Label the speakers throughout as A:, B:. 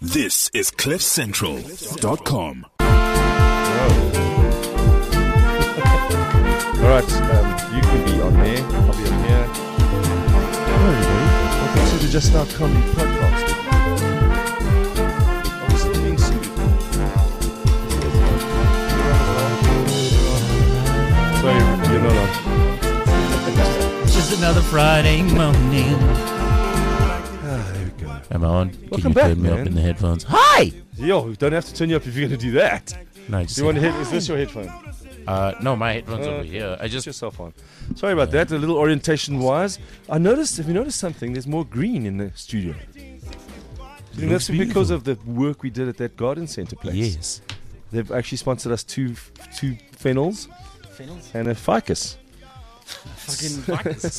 A: This is CliffCentral.com.
B: All right, you can be on there. I'll be on here. Hello, everybody. Welcome to the Just Now Comedy Podcast. Obviously being sued. Sorry, you're not on.
C: It's just another Friday morning.
B: There we go.
D: Am I on?
B: Welcome
D: Can you
B: back,
D: turn me
B: man.
D: up in the headphones? Hi!
B: Yo, we don't have to turn you up if you're going to do that.
D: Nice.
B: You want to hit? Is this your headphone?
D: No, my headphones over here. I
B: Put
D: just
B: yourself on. Sorry about that. A little orientation-wise, I noticed. Have you noticed something? There's more green in the studio. Do you think that's because of the work we did at that garden center place?
D: yes.
B: They've actually sponsored us two phenols and a ficus.
D: Fucking
B: Ficus.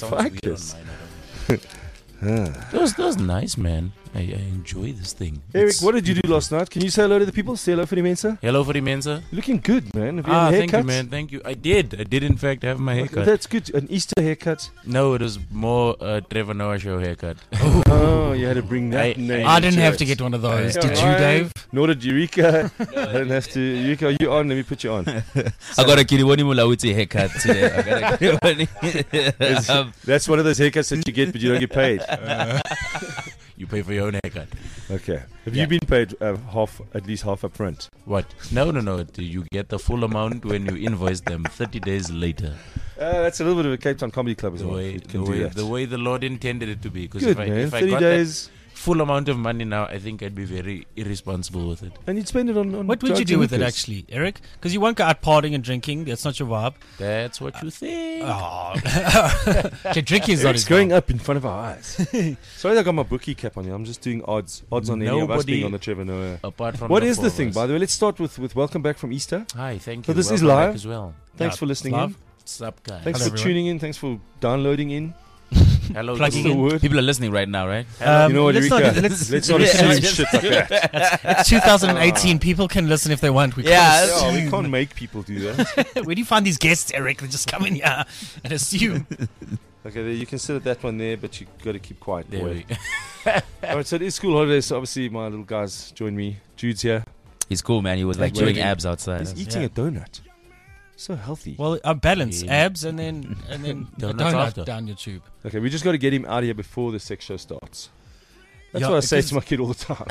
D: That was nice, man. I enjoy this thing.
B: Eric, what did you do last night? Can you say hello to the people? Say hello for the Mensa.
D: Hello for the Mensa.
B: Looking good, man. Have you had a
D: Thank you,
B: haircut?
D: man. Thank you. I did in fact have my haircut.
B: That's good. An Easter haircut.
D: No, it was more Trevor Noah show haircut.
B: Oh, you had to bring that name.
C: I didn't
B: into
C: have
B: it.
C: to get one of those.
B: Yeah,
C: Did you,
B: right.
C: Dave?
B: Nor did Eureka. I didn't have to. Eureka, are you on? Let me put you on.
E: I got a Kiriwani Mulawiti haircut today. I got a Kiriwani.
B: That's one of those haircuts that you get, but you don't get paid.
D: You pay for your own haircut.
B: Okay. Have you been paid at least half up front?
D: What? No. You get the full amount when you invoice them 30 days later.
B: That's a little bit of a Cape Town Comedy Club as
D: The
B: well.
D: way,
B: You
D: the,
B: can do
D: way,
B: that.
D: the way the Lord intended it to be. Because
B: Good,
D: if
B: man.
D: I
B: 30
D: got
B: days.
D: that full amount of money now, I think I'd be very irresponsible with it.
B: And you'd spend it on
C: What would you
B: drugs
C: do
B: and
C: with it,
B: hookers.
C: actually, Eric? Because you won't go out partying and drinking. That's not your vibe.
D: That's what you think.
C: Oh. Okay, drinking is not
B: It's
C: his
B: going
C: vibe.
B: up in front of our eyes. Sorry, I got my bookie cap on here. I'm just doing odds on any of us
D: Nobody-
B: being on the Trevor Noah.
D: Apart from
B: What
D: the
B: is
D: four
B: the
D: of
B: thing,
D: us.
B: by the way? Let's start with welcome back from Easter.
D: Hi, thank
B: So
D: you.
B: this is
D: Welcome back
B: live?
D: as well.
B: Thanks
C: Yeah,
B: for listening
C: live.
B: in.
D: What's up, guys?
B: Thanks
C: Hello,
B: for
C: everyone.
B: tuning in. Thanks for downloading in.
D: Hello,
C: Plugging
B: What's the
C: in.
B: word?
E: People are listening right now, right?
B: You know what,
C: let's not-
B: Eureka?
C: let's-
B: Let's not
E: Yeah,
B: assume
E: just-
B: shit like that.
C: It's 2018. People can listen if they want. We
E: Yeah,
C: can't
B: Yeah, we
C: assume.
B: can't make people do that.
C: Where do you find these guests, Eric? They just come in here and assume.
B: Okay, there, you can sit at that one there, but you got to keep quiet.
D: There
B: boy.
D: we
B: All right, so it is school holidays. So obviously, my little guys join me. Jude's here.
E: He's cool, man. He was like
B: Waiting.
E: doing abs outside.
B: He's eating
C: Yeah.
B: a donut. So healthy.
C: Well, I balance
D: Yeah.
C: abs and then a
D: Donuts
C: donut
D: after.
C: down your tube.
B: Okay, we just got to get him out of here before the sex show starts. That's
C: Yeah,
B: what I say
C: because-
B: to my kid all the time.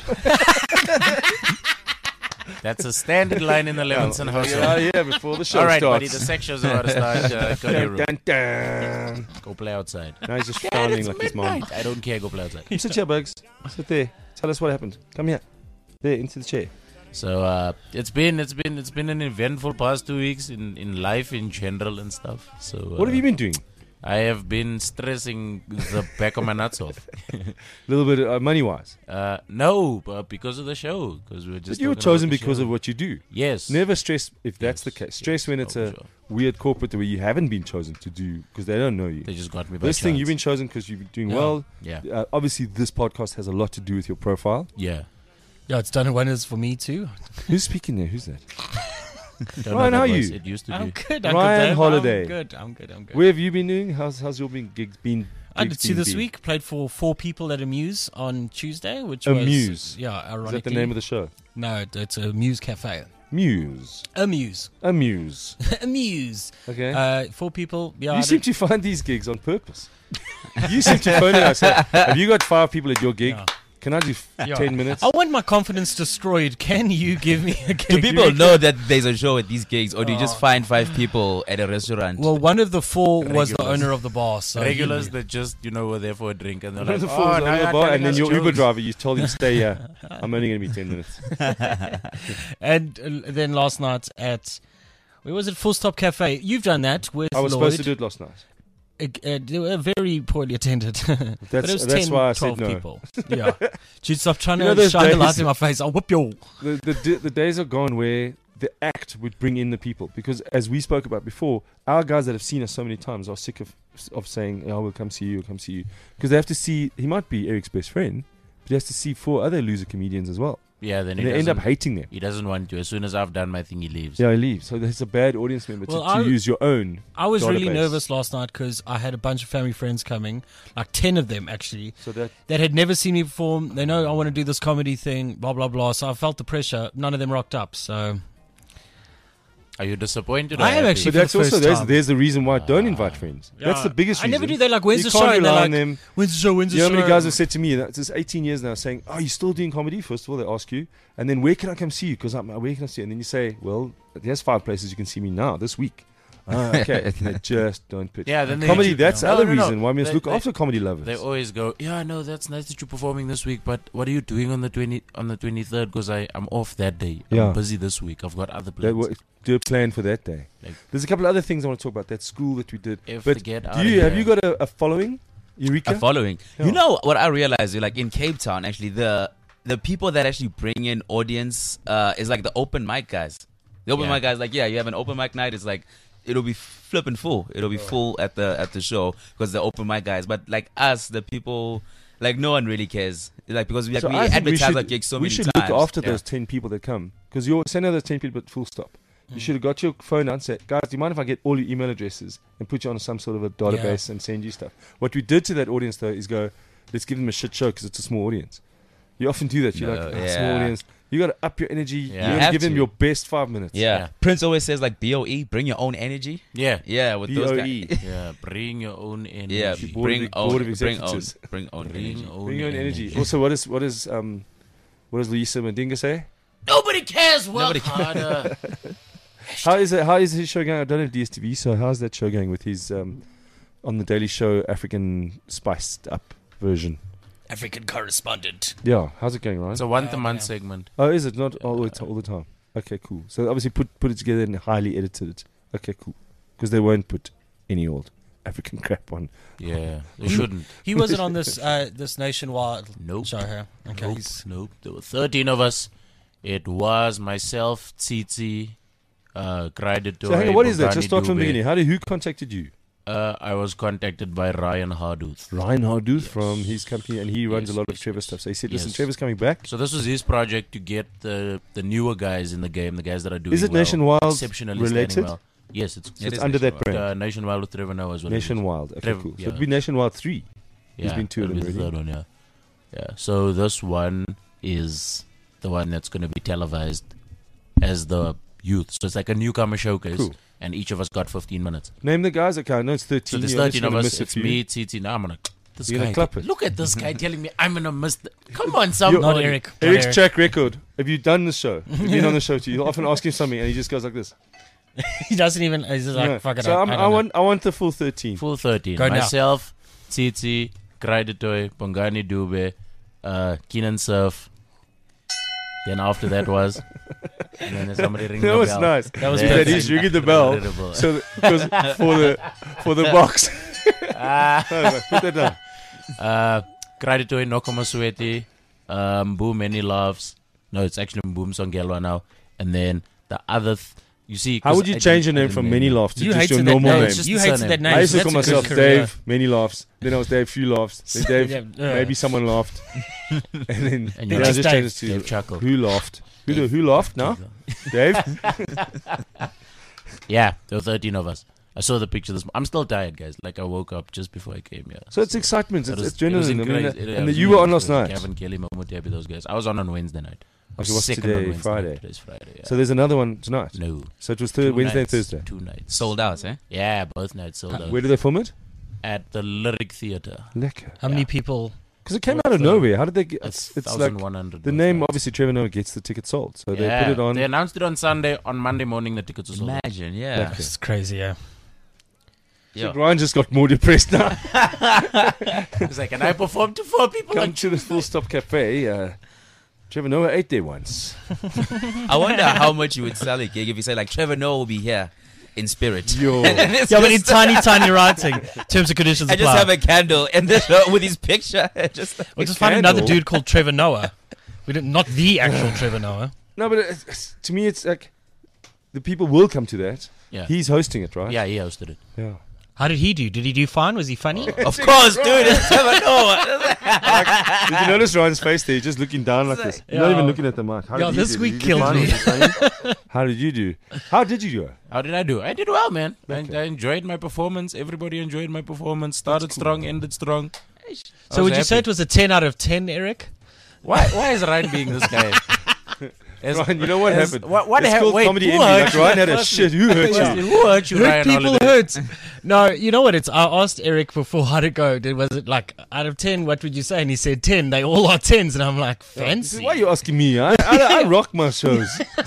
D: That's a standard line in the Levinson
B: Get
D: household.
B: out of here before the show
D: All right, buddy.
B: starts.
D: The sex show's about to start. Go to your room.
B: Dun, dun.
D: Go play outside.
B: Now he's just frowning like his mom.
D: I don't care. Go play outside.
B: Sit here, Bugs. Sit there. Tell us what happened. Come here. There, into the chair.
D: So it's been an eventful past 2 weeks in life in general and stuff. So
B: What have you been doing?
D: I have been stressing the back of my nuts off.
B: A little bit money-wise.
D: No, but because of the show. Because we were just.
B: But you were
D: talking about
B: chosen
D: the
B: because
D: show.
B: of what you do.
D: Yes.
B: Never stress if that's the
D: Yes,
B: case. Stress
D: yes,
B: when it's
D: oh,
B: a
D: for sure.
B: weird corporate where you haven't been chosen to do because they don't know you.
D: They just got me by
B: This thing,
D: chance.
B: you've been chosen because you've been doing
C: Yeah.
B: well.
D: Yeah.
B: Obviously, this podcast has a lot to do with your profile.
D: Yeah.
C: Yeah, it's done wonders for me too.
B: Who's speaking there? Who's that?
D: Don't know
B: Ryan,
D: that
B: how are
D: voice.
B: you?
D: It used to
C: I'm
D: be.
C: good. I'm
B: Ryan
C: good, Dave.
B: Holiday.
C: I'm good.
B: Where have you been doing? How's your gigs been?
C: I
B: gigs
C: did two
B: been
C: this
B: been?
C: week. Played for 4 people at Amuse on Tuesday, which
B: Amuse?
C: was ironically.
B: Is that the name of the show?
C: No, it's a Muse Cafe.
B: Muse.
C: Amuse.
B: Amuse.
C: Amuse.
B: Okay.
C: 4 people. Yeah, I
B: You seem
C: did-
B: to find these gigs on purpose. You seem to phone in. I said, have you got 5 people at your gig?
C: Yeah.
B: Can I do
C: Yeah.
B: 10 minutes?
C: I want my confidence destroyed. Can you give me a
E: Do
C: gig?
E: people know that there's a show at these gigs, or do you just
C: Oh.
E: find 5 people at a restaurant?
C: Well, one of the 4 was the
D: Regulars.
C: owner of the bar. So he
D: Regulars
C: knew.
D: that just were there for a drink and they're
B: One
D: like,
B: of the fools on
D: now
B: the
D: you're
B: bar,
D: telling
B: and then
D: us
B: your Uber
D: jokes."
B: driver, you told him stay here. I'm only going to be 10 minutes.
C: And then last night at where was it? Full Stop Cafe. You've done that with
B: I was
C: Lloyd.
B: supposed to do it last night.
C: They were very poorly attended. But it was
B: That's
C: 10,
B: why I
C: 12
B: said no.
C: people. Yeah. Dude, stop trying
B: You know
C: to
B: those
C: shine the light
B: days-
C: in my face. I'll whip you.
B: The days are gone where the act would bring in the people, because as we spoke about before, our guys that have seen us so many times are sick of saying, "Oh, we'll come see you, because they have to see." He might be Eric's best friend, but he has to see 4 other loser comedians as well.
D: Yeah, then
B: And they end up hating them.
D: He doesn't want to. As soon as I've done my thing, he leaves.
B: Yeah, he leaves. So there's a bad audience member to use your own.
C: I was really
B: database.
C: nervous last night because I had a bunch of family friends coming, like 10 of them actually,
B: So that
C: that had never seen me perform. They know I want to do this comedy thing, blah, blah, blah. So I felt the pressure. None of them rocked up. So
D: Are you disappointed?
C: I am
D: happy?
C: actually.
B: But that's
C: for the
B: also
C: first time.
B: there's the reason why don't invite friends. That's
C: Yeah.
B: the biggest
C: I
B: reason.
C: never do. They're like, when's
B: You
C: the
B: can't
C: show? And they're
B: rely on
C: like,
B: them.
C: when's the show? When's the
B: You know
C: show?
B: how many guys have said to me that it's 18 years now saying, "Oh, you're still doing comedy?" First of all, they ask you, and then where can I come see you? Because where can I see you? And then you say, "Well, there's 5 places you can see me now this week." Okay, and they just don't pitch.
D: Yeah, then they
B: Comedy.
D: should-
B: That's the
D: No,
B: other
D: no, no.
B: reason why we must
D: They-
B: look
D: they-
B: after comedy lovers.
D: They always go, yeah, no, that's nice that you're performing this week, but what are you doing on the 23rd? Because I'm off that day.
B: Yeah.
D: I'm busy this week. I've got other
B: They
D: plans.
B: do a plan for that day.
D: Like-
B: There's a couple of other things I want to talk about. That school that we did.
D: If
B: But
D: they get out
B: do
D: of
B: you have
D: here-
B: you got a following, Eureka?
E: A following.
B: Yeah.
E: You know what I realized? Like in Cape Town, actually, the people that actually bring in audience is like the open mic guys. The open
D: Yeah.
E: mic guys, like, yeah, you have an open mic night. It's like it'll be flipping full. It'll be full at the show because the open mic guys. But like us, the people, like no one really cares. Like because we
B: So
E: we
B: I think
E: advertise our gigs so
B: we
E: many
B: should
E: times.
B: look after
D: Yeah.
B: those 10 people that come, because you're sending those 10 people at full stop. You should have got your phone out and said, "Guys, do you mind if I get all your email addresses and put you on some sort of a database and send you stuff?" What we did to that audience though is go, "Let's give them a shit show because it's a small audience." You often do that. You're
E: No,
B: like,
E: yeah.
B: "Small audience." You got to up your energy.
D: Yeah.
B: You
E: You
B: got to
E: have
B: give them
E: to.
B: your best 5 minutes.
E: Yeah.
D: Yeah.
E: Prince always says like BOE, bring your own energy.
D: Yeah.
E: Yeah, with those
B: BOE.
E: guys.
D: Yeah, bring your own energy.
E: Yeah,
B: Board of
E: bring
B: Board
E: own,
B: of
E: bring own,
B: Executives.
E: bring own
D: Bring
E: energy.
D: own
B: Bring your own energy. Also, what does Luisa Mandinga say?
D: Nobody cares. Work
E: Nobody
D: harder.
B: How is his show going? I don't have DSTV, so how's that show going with his on the Daily Show African spiced up version?
C: African correspondent.
B: Yeah, how's it going, Ryan?
D: It's a once-a-month segment.
B: Oh, is it not all the time? Okay, cool. So obviously put it together and highly edited it. Okay, cool. Because they won't put any old African crap on.
D: Yeah, they shouldn't.
C: He wasn't on this this nationwide
D: Nope.
C: show here. Okay.
D: Nope. Nope. There were 13 of us. It was myself, Tsitsi, Kraidetoy.
B: So hang on, what is that?
D: Bongani
B: Just start from the
D: Dube.
B: beginning. Who contacted you?
D: I was contacted by Ryan Harduth.
B: Ryan Harduth
D: Yes.
B: from his company, and he runs
D: Yes,
B: a lot of
D: yes,
B: Trevor
D: yes.
B: stuff. So he said, "Listen,
D: Yes.
B: Trevor's coming back.
D: So this was his project to get the newer guys in the game, the guys that are doing
B: Is it
D: well,
B: Nationwide
D: exceptionally standing
B: related?
D: well. Yes, it's
B: So it's
E: is
B: under that
E: Nationwide.
B: brand.
D: Nationwide with Trevor Noah as well.
B: Nationwide. Okay,
D: Trevor-
B: cool. So
D: yeah.
B: it'd be Nationwide 3.
D: Yeah,
B: There's been 2 of
D: it'll
B: them
D: be the
B: already.
D: third one, yeah. So this one is the one that's going to be televised as the youth. So it's like a newcomer showcase,
B: Cool.
D: and each of us got 15 minutes.
B: Name the guys. Okay, I know it's 13.
D: So there's
B: You're just
D: 13 of
B: gonna
D: us.
B: miss a
D: It's
B: few.
D: me, Titi. Now I'm gonna. This
B: You're
D: guy.
B: gonna clap it.
D: Look at this guy telling me I'm gonna miss. Come on,
C: Not
D: somebody.
C: Eric. Not
B: Eric's
C: Eric.
B: track record. Have you done the show? Have you been on the show too? You'll often ask him something, and he just goes like this.
C: He doesn't even. He's just like,
B: No.
C: fuck it.
B: So
C: I don't know.
B: I want the full 13.
D: Full 13.
C: Go now.
D: Myself, Titi, Kraidetoy, Bongani Dube, Keenan Surf. Then after that was, and then somebody ring
B: That
D: the
B: was
D: bell.
B: nice.
C: That was
B: That
C: perfect.
B: he's ringing the bell.
D: Incredible.
B: So because for the box. No, put that down.
D: Kraidetoy, Nokoma Sweti, Boom Many Loves. No, it's actually Boom Songelwa now. And then the other, you see.
B: How
D: 'cause
B: would you
D: I
B: change your
D: didn't-
B: name
D: I
B: from
D: didn't
B: Many
D: name it.
B: Laughs to
C: You
B: just your
C: hated that
B: normal
C: name.
B: name?
D: It's just
C: You
D: the
C: hated
D: surname.
C: that name.
B: I used to
C: That's
B: call
C: a good
B: myself
C: career.
B: Dave Many Laughs. Then I was Dave Few Laughs. Then Dave
C: Yeah,
B: maybe someone laughed. And then
D: And
B: then
D: you
B: I
C: just
B: just
C: Dave.
B: changed it
D: Dave
B: to
D: Chuckle.
B: Who Laughed. Who laughed now? Dave?
D: Yeah, there were 13 of us. I saw the picture this. I'm still tired, guys. Like I woke up just before I came here.
B: So it's excitement.
D: It
B: It's
D: was-
B: adrenaline. I mean,
D: incredible.
B: and
D: was
B: you were on
D: really
B: last
D: good.
B: night.
D: Gavin Kelly, Mahmoud Yabi, those guys. I was on Wednesday night. I was
B: Okay, what's
D: second
B: today?
D: on Wednesday
B: Friday.
D: night. Today's Friday. Yeah.
B: So there's another one tonight.
D: no.
B: So it was
D: Two
B: Wednesday and
D: nights,
B: Thursday.
D: 2 nights.
E: Sold out, eh?
D: Yeah, both nights sold out.
B: Where do they film it?
D: At the Lyric Theatre.
B: Lekker.
C: How many people?
B: Because it came out of nowhere. How did they get?
D: It's
B: It's like
D: 1,100.
B: the
D: both
B: name.
D: nights.
B: Obviously, Trevor Noah gets the ticket sold, so they
D: Yeah,
B: put it on.
D: They announced it on Sunday. On Monday morning, the tickets were sold out.
E: Imagine, yeah.
B: Okay.
C: It's crazy, yeah.
E: Yeah.
B: Ryan just got more depressed now.
D: It's like, can I perform to 4 people?
B: Come to the Full Stop Cafe. Trevor Noah ate there once.
E: I wonder how much you would sell a gig if you say like Trevor Noah will be here in spirit.
B: Yo.
E: And it's
C: Yeah, but in
E: just-
C: tiny writing. Terms and conditions
E: I just
C: apply.
E: have a candle and this with his picture. Just
C: We'll just find another
B: candle.
C: dude called Trevor Noah. We don't, not the actual Trevor Noah.
B: No, but to me, it's like the people will come to that.
D: Yeah.
B: He's hosting it, right?
D: Yeah, he hosted it.
B: Yeah.
C: How did he do? Did he do fine? Was he funny?
E: Of course, dude. Never know.
B: Did you notice Ryan's face there? He's just looking down like this. You're not even looking at the mic. How
C: Yeah,
B: did you
C: this
B: do?
C: week
B: Did you do
C: killed
B: fine?
C: me.
B: Was it funny? How did you do? How did you do?
D: How did I do? I did well, man.
B: Okay.
D: I enjoyed my performance. Everybody enjoyed my performance. Started strong, ended strong.
C: So would you say it was a 10 out of 10, Eric?
D: Why is Ryan being this guy? As-
B: Ryan, you know what
D: as-
B: happened?
D: What
B: It's
D: happened?
B: called
D: Wait,
B: comedy
D: who
B: envy.
D: hurt
B: Like
D: you?
B: Ryan had a shit. Who hurt
D: Yeah,
B: you?
D: who hurt you,
C: Hurt
D: Ryan
C: people
D: Holiday?
C: hurt. No, you know what? I asked Eric before how'd it go. Was it like out of 10? What would you say? And he said 10. They all are 10s, and I'm like, fancy.
B: Why are you asking me? I rock my shows.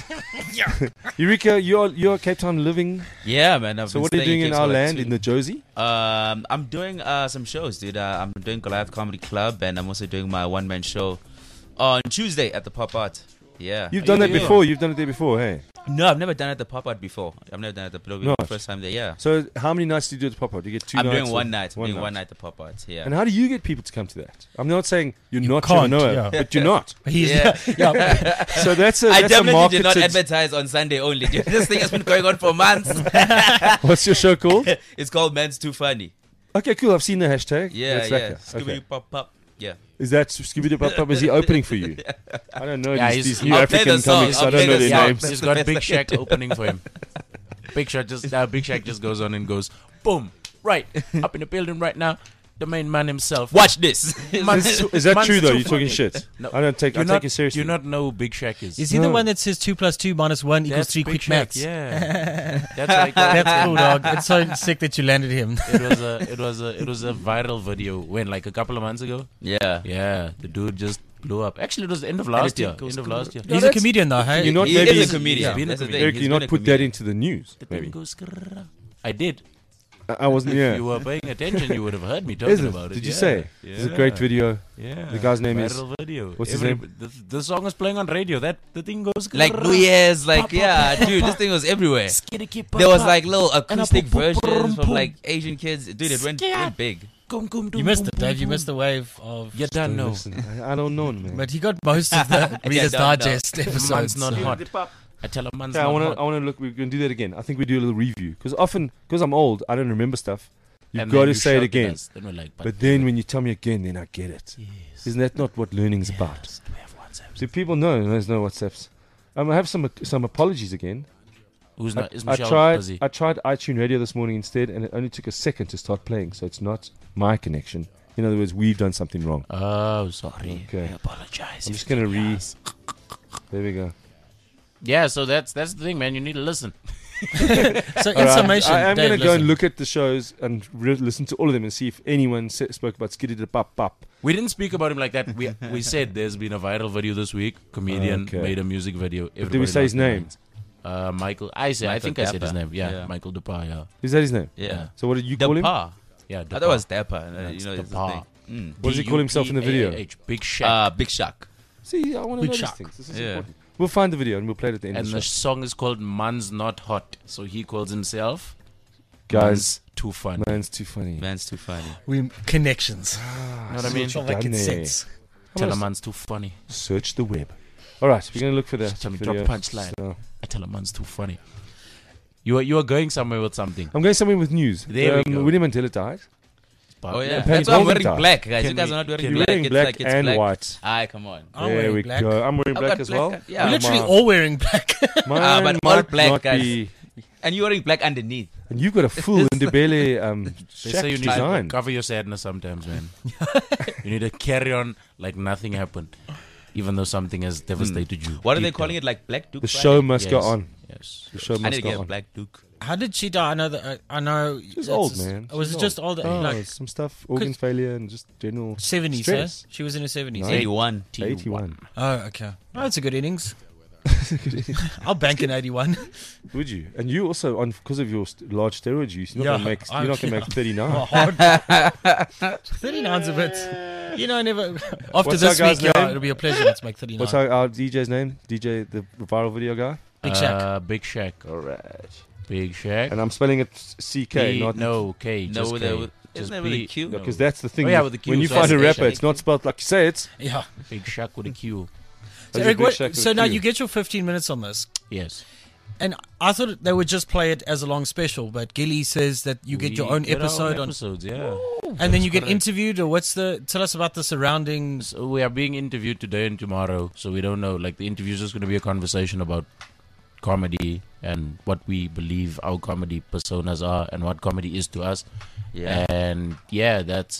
B: Eureka, you're Cape Town living.
E: Yeah, man. I've
B: So
E: been
B: what are you
E: staying
B: doing in
E: Cape
B: our
E: for like
B: land, in the Josie?
E: I'm doing some shows, dude. I'm doing Goliath Comedy Club, and I'm also doing my one-man show on Tuesday at the Pop Art. Yeah.
B: You've done that before. You've done it there before, hey?
E: No, I've never done it at the Pop Art before. I've never done it at the Pillow.
B: Not.
E: First time there, yeah.
B: So how many nights do you do at the pop-up? Do you get 2
E: I'm
B: nights?
E: doing
B: or-
E: one night. I'm doing
B: night.
E: one night at the Pop Art, yeah.
B: And how do you get people to come to that? I'm not saying you're
C: You
B: not
C: can't,
B: Trevor Noah,
C: yeah.
B: but you're not.
C: He's,
E: Yeah.
C: yeah.
B: So that's a,
E: I
B: that's a
E: definitely did not
B: marketed...
E: advertise on Sunday only. Dude. This thing has been going on for months.
B: What's your show called?
E: It's called Man's Too Funny.
B: Okay, cool. I've seen the hashtag.
E: Yeah,
B: That's
E: yeah.
B: lekker. Okay.
E: Scooby Pop Pop. Yeah.
B: Is that Scooby-Doo Pop Pop? Is he opening for you? I don't know
D: Yeah,
B: these
D: he's-
B: new
E: I'll play
B: African
E: the song.
B: comics.
E: I'll
B: I don't
E: play
B: know
E: the
B: their
E: song.
B: names.
D: He's got Big Shack opening for him. Big Shack just goes on and goes, boom, right, up in the building right now. The main man himself.
E: Watch this.
B: Is that
D: Man's
B: true though?
D: too
B: You're talking
D: funny.
B: shit.
D: No.
B: I don't take.
D: Do
B: I
D: you
B: take it seriously.
D: Do you not know who Big Shack is?
C: Is he the
B: No.
C: one that says 2 + 2 - 1 equals
D: That's
C: 3
D: Big
C: quick
D: Shack,
C: maths?
D: Yeah, that's like
C: That's cool, dog. It's so sick that you landed him.
D: It was a viral video when like a couple of months ago.
E: Yeah.
D: Yeah, the dude just blew up. Actually, it was the end of last year.
E: goes
D: End of
E: cool.
D: last year.
C: He's a comedian, though, hey?
B: You're not
E: He
B: maybe
E: is a comedian.
D: He's been a
E: That's the
D: comedian.
E: thing.
B: Eric,
E: He's
B: you
E: been
B: not
E: a
B: put that
E: comedian.
B: into the news.
D: The thing
B: Maybe
D: goes grrrr. I did.
B: I wasn't.
D: If
B: Yeah.
D: you were paying attention, you would have heard me
B: Is
D: talking
B: it?
D: about it.
B: Did you
D: Yeah.
B: say? It's a great video.
D: Yeah.
B: The guy's name is-
D: Viral video.
B: what's his
D: name? The song is playing on radio. That the thing goes
E: Like
D: grrrr.
E: New Year's, like,
D: Pop,
E: yeah,
D: pop,
E: dude,
D: pop,
E: this thing was everywhere.
D: Skitty
E: There was
D: pop,
E: like little
D: And a
E: acoustic
D: boom, boom,
E: versions
D: boom,
E: from
D: boom.
E: like Asian kids. Dude, it went big.
D: Gum, gum,
C: You
D: dum,
C: missed
D: boom,
C: it, Dave.
D: boom,
C: You
D: boom.
C: missed the wave of...
D: You don't know.
B: Listen, I don't know, man.
C: But he got most of the Reader's
E: don't know.
C: Digest episodes.
D: Man's not
C: so-
D: hot. I tell a man's
B: Okay, I
D: not
B: want to.
D: hot.
B: I want to look. We're gonna do that again. I think we do a little review because often, because I'm old, I don't remember stuff. You've
D: And
B: got
D: then
B: to
D: you
B: say it
D: shout at
B: again.
D: us. Then we're like,
B: But then when you tell me again, then I get it.
D: yes.
B: Isn't that not what learning's about?
D: Yes, do we have WhatsApp?
B: So people know there's no WhatsApps. I have some apologies again.
D: Who's not? Is
B: I
D: Michelle
B: tried
D: busy?
B: I tried iTunes Radio this morning instead, and it only took a second to start playing. So it's not my connection. In other words, we've done something wrong.
D: Oh, sorry.
B: Okay.
D: I apologize.
B: I'm just gonna There we go.
D: Yeah, so that's the thing, man. You need to listen.
C: So
B: All right,
C: in summation,
B: I am
C: Dave,
B: going to go and
C: listen.
B: look at the shows and listen to all of them and see if anyone spoke about Skitty the Pop Pop.
D: We didn't speak about him like that. We said there's been a viral video this week. Comedian
B: Okay.
D: made a music video.
B: But did we say his name?
D: Michael. I
E: Michael
D: think I said his
E: Dapper.
D: name. Yeah,
E: Yeah.
D: Michael Dupar. Yeah.
B: Is that his name?
E: Yeah.
B: So what did you
E: The
B: call him?
E: Pa.
D: Yeah.
E: I thought it was Dapper.
D: That's
E: You know,
D: the
E: it's
D: Pa.
E: the thing.
B: What does he call himself in the video?
D: DUPAH, Big Shack.
E: Big Shark.
B: See, I want to
C: Big
B: know these
C: Shark.
B: things. This is
E: Yeah.
B: important. We'll find the video and we'll play it at the end
D: And
B: of
D: the
B: the show.
D: song is called Man's Not Hot. So he calls himself
B: Guys,
D: Man's Too Fun.
B: man's too funny.
E: Man's too funny.
C: We connections.
D: know what I mean?
C: Feel like
B: Done
C: it
B: there.
C: sets.
D: Tell a man's too funny.
B: Search the web. All right, we're going to look for that.
D: Tell me,
B: video.
D: drop a punchline.
B: So,
D: I tell a man's too funny. You are going somewhere with something.
B: I'm going somewhere with news.
D: There we go.
B: William Mandela died.
E: Oh, yeah.
B: Pants
E: That's why I'm
B: Golden
E: wearing
B: Town.
E: black, guys.
D: Can
E: You guys
D: we-
E: are not wearing
D: can
B: You're
D: we-
E: black.
B: wearing
E: It's
B: black
E: like it's
B: and
E: black.
B: white.
E: Aye, come on.
C: I'm
B: There
C: wearing
B: we
C: black.
B: go. I'm wearing
E: I've
B: black
E: got
B: as
E: black,
B: well.
E: yeah.
C: We're literally
B: Mine
C: all wearing black.
B: might
E: but all black,
B: not
E: guys.
B: be-
E: And you're wearing black underneath.
B: And you've got a full Ndebele
D: They say you need
B: design.
D: to cover your sadness sometimes, man. You need to carry on like nothing happened, even though something has devastated you.
E: What are they
D: deep
E: calling
D: down.
E: it? Like Black Duke?
B: The
E: Friday?
B: show must go
D: Yes.
B: on.
D: Yes.
B: The show
E: I need
B: must
E: to
B: go
E: get a
B: on.
E: Black Duke.
C: How did she die? I know that. I know.
B: She's
C: that's
B: old,
C: just-
B: man.
C: Was
B: She's
C: it just old?
B: Oh,
C: Like
B: some stuff, organ failure and just general
C: 70s,
B: stress.
C: eh? She was in her 70s.
B: Nice.
E: 81.
B: 81.
C: Oh, okay. Oh, that's a good innings. I'll bank in 81.
B: Would you? And you also, on because of your large steroid use, you're not
C: Yeah,
B: going to make 39.
C: Oh, hard. 39's a bit. You know, never. After
B: What's
C: this
B: our guy's
C: week, yeah,
B: name?
C: it'll be a pleasure to make 39.
B: What's our DJ's name? DJ, the viral video guy.
C: Big Shack.
D: Big Shack.
B: All right.
D: Big Shack.
B: And I'm spelling it CK,
D: P-
B: not
D: no K.
E: No,
D: Just
E: with
D: K.
E: the-
D: Just
E: isn't it with a
D: P-
E: Q?
D: no.
B: because that's the thing.
D: Oh, yeah, with the Q,
B: when you
D: so
B: find a
D: it's
B: rapper,
D: Shack.
B: it's not spelled like you say it.
C: Yeah.
D: Big Shack with a Q.
C: So,
B: That's a
C: Eric,
B: Big Shack with
C: so
B: a
C: now
B: Q.
C: you get your 15 minutes on this.
D: Yes.
C: And I thought they would just play it as a long special, but Gilly says that you get your own
D: We get our
C: episode on,
D: episodes, yeah.
C: and then you get
D: correct.
C: interviewed, or tell us about the surroundings.
D: So we are being interviewed today and tomorrow, so we don't know. Like the interview is just going to be a conversation about comedy and what we believe our comedy personas are and what comedy is to us.
E: Yeah.
D: And yeah, that's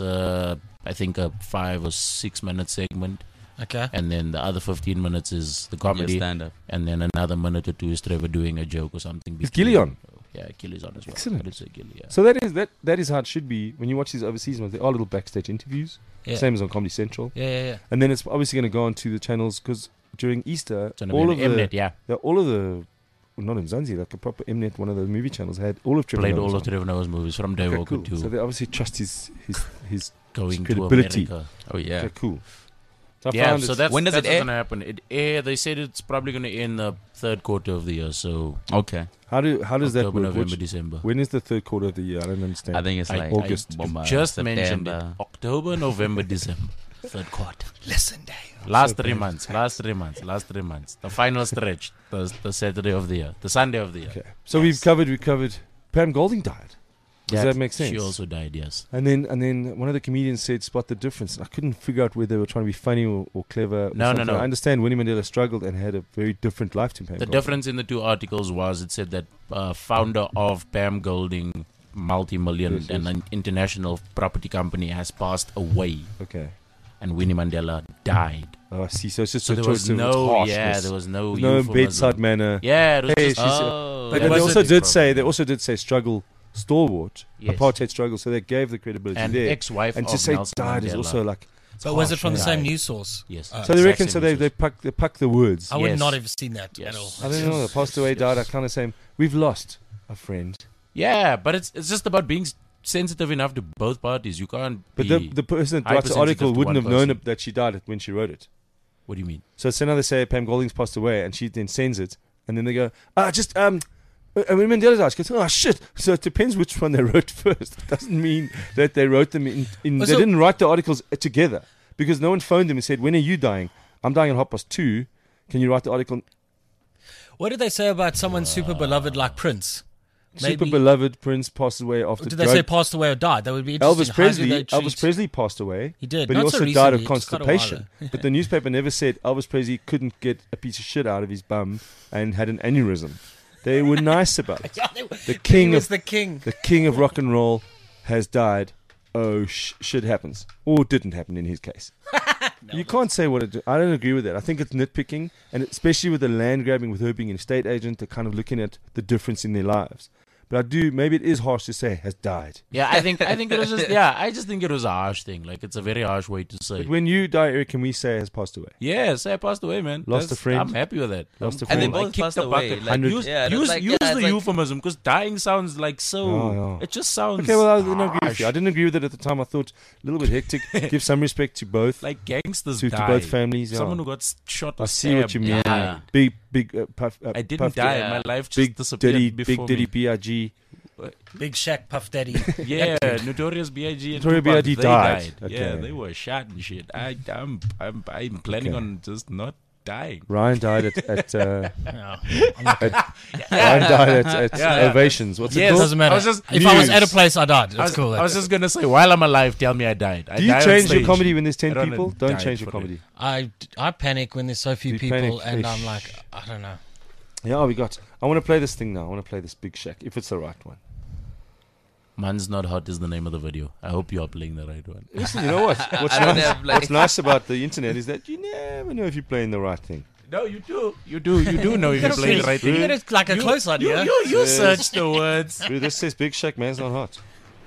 D: I think a 5 or 6 minute segment,
C: Okay.
D: and then the other 15 minutes is the
E: Your
D: comedy,
E: stand up.
D: and then another minute or two is Trevor doing a joke or something.
B: Is Gilly on?
D: Yeah, Gilly's on as well.
B: Excellent.
D: I did say Gilly, yeah.
B: So that is how it should be when you watch these overseas ones. There are little backstage interviews,
C: Yeah.
B: same as on Comedy Central,
C: Yeah.
B: and then it's obviously going to go on to the channels because during Easter,
D: It's gonna be
B: all
D: on
B: of
D: Mnet, yeah.
B: all of the well, not in Zanzi, like a proper Mnet, one of the movie channels had all of Trevor
D: Played
B: Noah's
D: all of
B: on.
D: Trevor Noah's movies from Day
B: Okay,
D: Walker
B: cool.
D: to
B: So they obviously trust his
D: going to
B: credibility.
D: America.
E: Oh yeah.
B: Okay, cool. So I
D: Yeah,
B: found
D: so
B: it's-
D: that's
E: When does
D: that's
E: it
D: what's
E: air?
D: gonna happen. They said it's probably gonna end the third quarter of the year, so
E: Okay.
B: how does that
D: October,
B: work?
D: November, December.
B: When is the third quarter of the year? I don't understand.
E: I think it's
D: I-
E: like
B: August.
E: Bomba,
D: Just mentioned it.
E: September.
D: October, November, December, third quarter.
C: Listen, Dave.
D: Last 3 months. Last 3 months. The final stretch. The Saturday of the year. The Sunday of the year.
B: Okay. So we've covered Pam Golding died. Does
D: Yeah,
B: that make sense?
D: She also died. Yes.
B: And then one of the comedians said, "Spot the difference." I couldn't figure out whether they were trying to be funny or clever. Or
D: No.
B: something. I understand Winnie Mandela struggled and had a very different life to Pam
D: The
B: Golding.
D: difference in the two articles was it said that founder of Pam Golding, multi-million
B: Yes,
D: and
B: yes.
D: an international property company, has passed away,
B: Okay.
D: and Winnie Mandela died.
B: Oh, I see. So it's just
D: So
B: a
D: there
B: choice
D: was
B: of
D: no,
B: harshness.
D: there was no,
B: There's no
D: euphemism.
B: bedside manner.
D: Yeah, it was
B: Hey,
D: just.
B: she's-
E: Oh.
B: But
C: That
B: they
C: was
B: also
C: it.
B: did say struggle stalwart,
D: Yes.
B: apartheid struggle. So they gave the credibility
D: and
B: there.
D: ex-wife
B: And
D: of
B: to say
D: Nelson
B: died is
D: Mandela.
B: also like. it's
C: But was it
B: harsh,
C: from the
B: eh?
C: same
D: Died.
C: news source?
D: Yes.
B: So they
D: Exact
B: reckon.
D: same
B: So they
D: news.
B: they puck the words.
C: I would
D: Yes.
C: not have seen that
D: Yes.
C: at all.
B: I don't know. The passed away, died. I kind of say we've lost a friend.
D: Yeah, but it's just about being sensitive enough to both parties. You can't.
B: But
D: be,
B: the person that writes the
D: hypersensitive
B: article
D: to
B: wouldn't
D: one
B: have known
D: person.
B: that she died when she wrote it.
D: What do you mean?
B: So it's another say Pam Golding's passed away, and she then sends it, and then they go, when Mandela died, she goes, oh shit. So it depends which one they wrote first. It doesn't mean that they wrote them in
C: Oh,
B: they
C: so-
B: didn't write the articles together because no one phoned them and said, when are you dying? I'm dying at 2:30. Can you write the article?
C: What did they say about someone super beloved like Prince?
B: Super
C: Maybe-
B: beloved Prince passed away after
C: Did they
B: drug-
C: say passed away or died? That would be interesting.
B: Elvis
C: How did
B: Presley.
C: they treat-
B: Elvis Presley passed away.
C: He did.
B: But he
C: Not so
B: also died of
C: recently, it's quite a while
B: constipation. But the newspaper never said Elvis Presley couldn't get a piece of shit out of his bum and had an aneurysm. They were nice about it.
C: Yeah, they were-
B: The
C: he
B: king
C: was
B: of
C: the king.
B: the king of rock and roll has died. Oh, shit happens, or didn't happen in his case. You can't say what it. I don't agree with that. I think it's nitpicking, and especially with the land grabbing, with her being an estate agent, they're kind of looking at the difference in their lives. But I do. Maybe it is harsh to say has died.
D: Yeah, I think it was just. Yeah, I just think it was a harsh thing. Like it's a very harsh way to say.
B: But when you die, Eric, can we say has passed away?
D: Yeah, say I passed away, man.
B: Lost a friend.
D: I'm happy with that.
B: Lost a
E: And they
B: friend.
E: both
D: kicked
E: passed
D: the
E: away.
D: bucket.
E: Like,
B: 100
D: use
E: yeah,
D: use,
E: like,
D: use
E: yeah,
D: the
E: it's like-
D: euphemism because dying sounds like so.
B: Oh, yeah.
D: It just sounds.
B: Okay, well, I didn't agree with
D: harsh.
B: you. I didn't agree with it at the time. I thought a little bit hectic. Give some respect to both,
D: Like gangsters
B: to
D: die.
B: both families. Yeah.
D: Someone who got shot. Or
B: I see what you mean.
E: Yeah.
B: Big Puff.
D: I didn't
B: Puff
D: die.
E: yeah.
D: My life just
B: Big
D: disappeared
B: Diddy,
D: before
B: Big Diddy,
D: me.
B: B.I.G.
C: Big Shaq, Puff Daddy.
D: Yeah, Notorious B.I.G. and
B: Notorious
D: Tupac,
B: B.I.G.
D: they
B: died.
D: Yeah,
B: Okay.
D: they were shot and shit. I'm planning
B: Okay.
D: on just not dying.
B: Ryan died at
C: No, I'm not good.
B: Ryan died at
D: Yeah.
B: Ovations. What's it
D: Yes.
B: called?
C: Doesn't matter.
D: I was just-
C: If I was
B: News.
C: at a place, I died.
D: I
C: That's
D: was,
C: cool.
D: I was just gonna say, while I'm alive, tell me I died. I
B: Do you
D: died on
B: change your
D: stage.
B: comedy when there's 10
D: I don't
B: people?
D: wanna
B: Don't
D: die
B: change your
D: for it.
B: comedy.
C: I panic when there's so few
B: You
C: people,
B: panic.
C: and I'm
B: Ish.
C: like, I don't know.
B: Yeah, we got. I want to play this thing now. I want to play this Big Shack, if it's the right one.
D: Man's Not Hot is the name of the video. I hope you are playing the right one.
B: Listen, you know what? What's
E: I don't
B: nice,
E: have, like-
B: what's nice about the internet is that you never know if you're playing the right thing.
D: No, you do. You do know if you're playing the right
C: You
D: thing.
C: get it like a close idea.
D: You
B: Yes.
D: search the words.
B: Dude, this says Big Shack, man's not hot.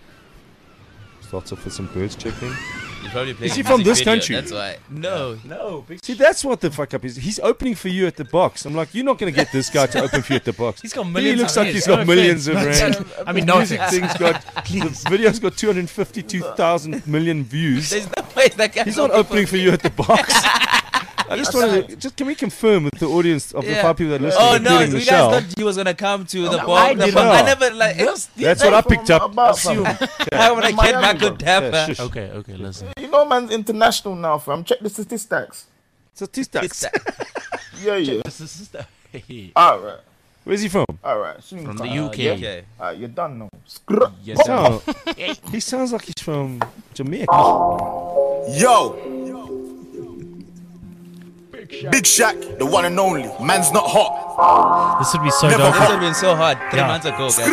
B: Starts off with some birds checking.
E: You're probably playing
B: Is he
E: a
B: from
E: music
B: this
E: video,
B: country?
E: That's why. No.
D: No,
B: See, that's what the fuck up is. He's opening for you at the box. I'm like, you're not going to get this guy to open for you at the box.
C: He's got
B: He
C: millions.
B: looks
C: of
B: like
C: hits.
B: he's
C: No
B: got millions of
C: offense.
B: rand.
C: I mean, no
B: Music
C: offense.
B: thing's got the video's got 252,000 million views.
E: There's no way that guy.
B: He's not opening for you at the box. I just want to just can we confirm with the audience of the
E: Yeah.
B: 5 people that listen,
E: Oh no,
B: including
E: you guys
B: Michelle?
E: thought he was gonna come to the
D: no,
E: bar.
D: I
E: The
D: did
E: bar-
B: not.
E: I never like.
B: That's what I picked up.
D: Assume.
E: How would I get
F: Miami,
E: back
F: bro.
E: good dapper?
B: Yeah, shush.
D: Okay, listen.
F: You know, man's international now, fam. Check the statistics.
B: Statistics.
F: Yeah.
D: This is the.
F: All right.
B: Where's he from?
F: Alright,
D: From the UK.
E: Okay.
F: You're done now.
D: Yes, sir.
B: Oh, he sounds like he's from Jamaica.
G: Yo! Big Shaq, the one and only. Man's not hot.
C: This would be so
G: Never
C: dope.
E: This would have been so hard 3
C: Yeah.
E: months ago, guys.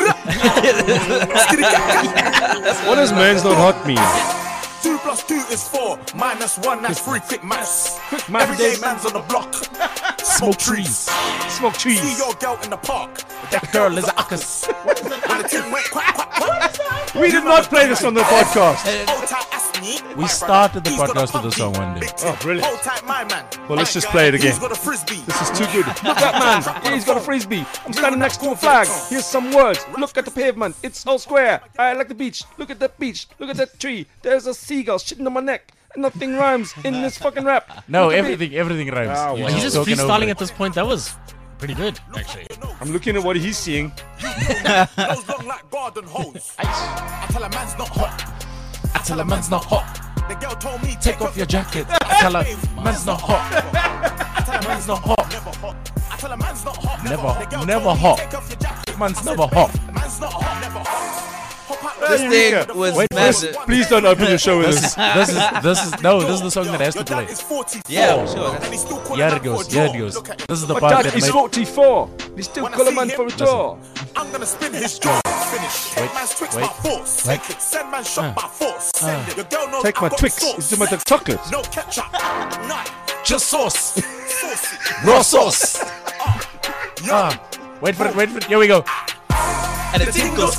B: What does man's not hot mean?
G: 2 plus 2 is 4. Minus 1, that's 3. Quick maths.
B: maths.
G: Everyday man's on the block. Smoke trees.
B: Smoke trees.
G: See your girl in the park.
D: That girl is a uckus.
G: When the team went quack, quack, quack.
B: We did not play this on the podcast.
G: Hold tight, ask me.
D: We
G: My
D: started the
G: He's got a
D: podcast with the
G: pumpy.
D: song one day.
G: Big
B: Oh,
G: tip.
B: brilliant.
G: Hold tight, my man.
B: Well, let's
G: My
B: just
G: guy,
B: play it again.
G: He's got a frisbee.
B: This is too good. Look at man. He's got a frisbee. I'm standing next to a flag. Here's some words. Look at the pavement. It's all square. I like the beach. Look at that beach. Look at that tree. There's a seagull shitting on my neck. And nothing rhymes in this fucking rap.
D: No,
B: Look at me.
D: everything rhymes.
B: Ah,
D: You're
B: wow.
C: He's just
D: talking over
C: freestyling
D: it.
C: at this point. That was pretty good, actually.
B: I'm looking at what he's seeing.
G: Nose long like garden hose. I tell a man's not hot.
D: I tell a man's not hot.
G: The girl told me
D: Take off your jacket. I tell her man's not hot.
G: I tell a
D: Man's not hot.
G: Never hot. I tell a man's not hot.
D: Never-
G: The girl
D: never
G: told me,
D: hot.
G: Take off your jacket.
D: Man's never hot.
G: Man's not hot. Never hot. Hop out
E: This
G: the
E: thing was
D: Wait,
E: massive.
B: Please don't open your show with this.
D: This is the song that has to
G: Your dad
D: play.
G: is 44.
E: Yeah, sure.
G: And he's still calling
D: Here
G: man
D: it goes.
G: for a
D: Here it
G: draw.
D: goes.
G: Look at him.
D: This is the
B: My
D: part
B: dad
D: that
B: is
D: made
B: 44. He still
G: When I
B: call a
G: see
B: man
G: him-
B: for a draw.
G: I'm gonna spin his jaw. Finish.
D: Wait,
G: Man's Twix
D: wait,
G: by force.
D: wait.
G: Take it. Send man shot by force. Send it. Your girl knows
B: Take
G: I
B: my
G: got
B: Twix.
G: sauce.
B: It's about the chocolate.
G: No ketchup. None.
D: just sauce.
G: Saucy.
D: Raw sauce.
G: Yo.
D: Wait for it. Here we go.
E: And the thing goes.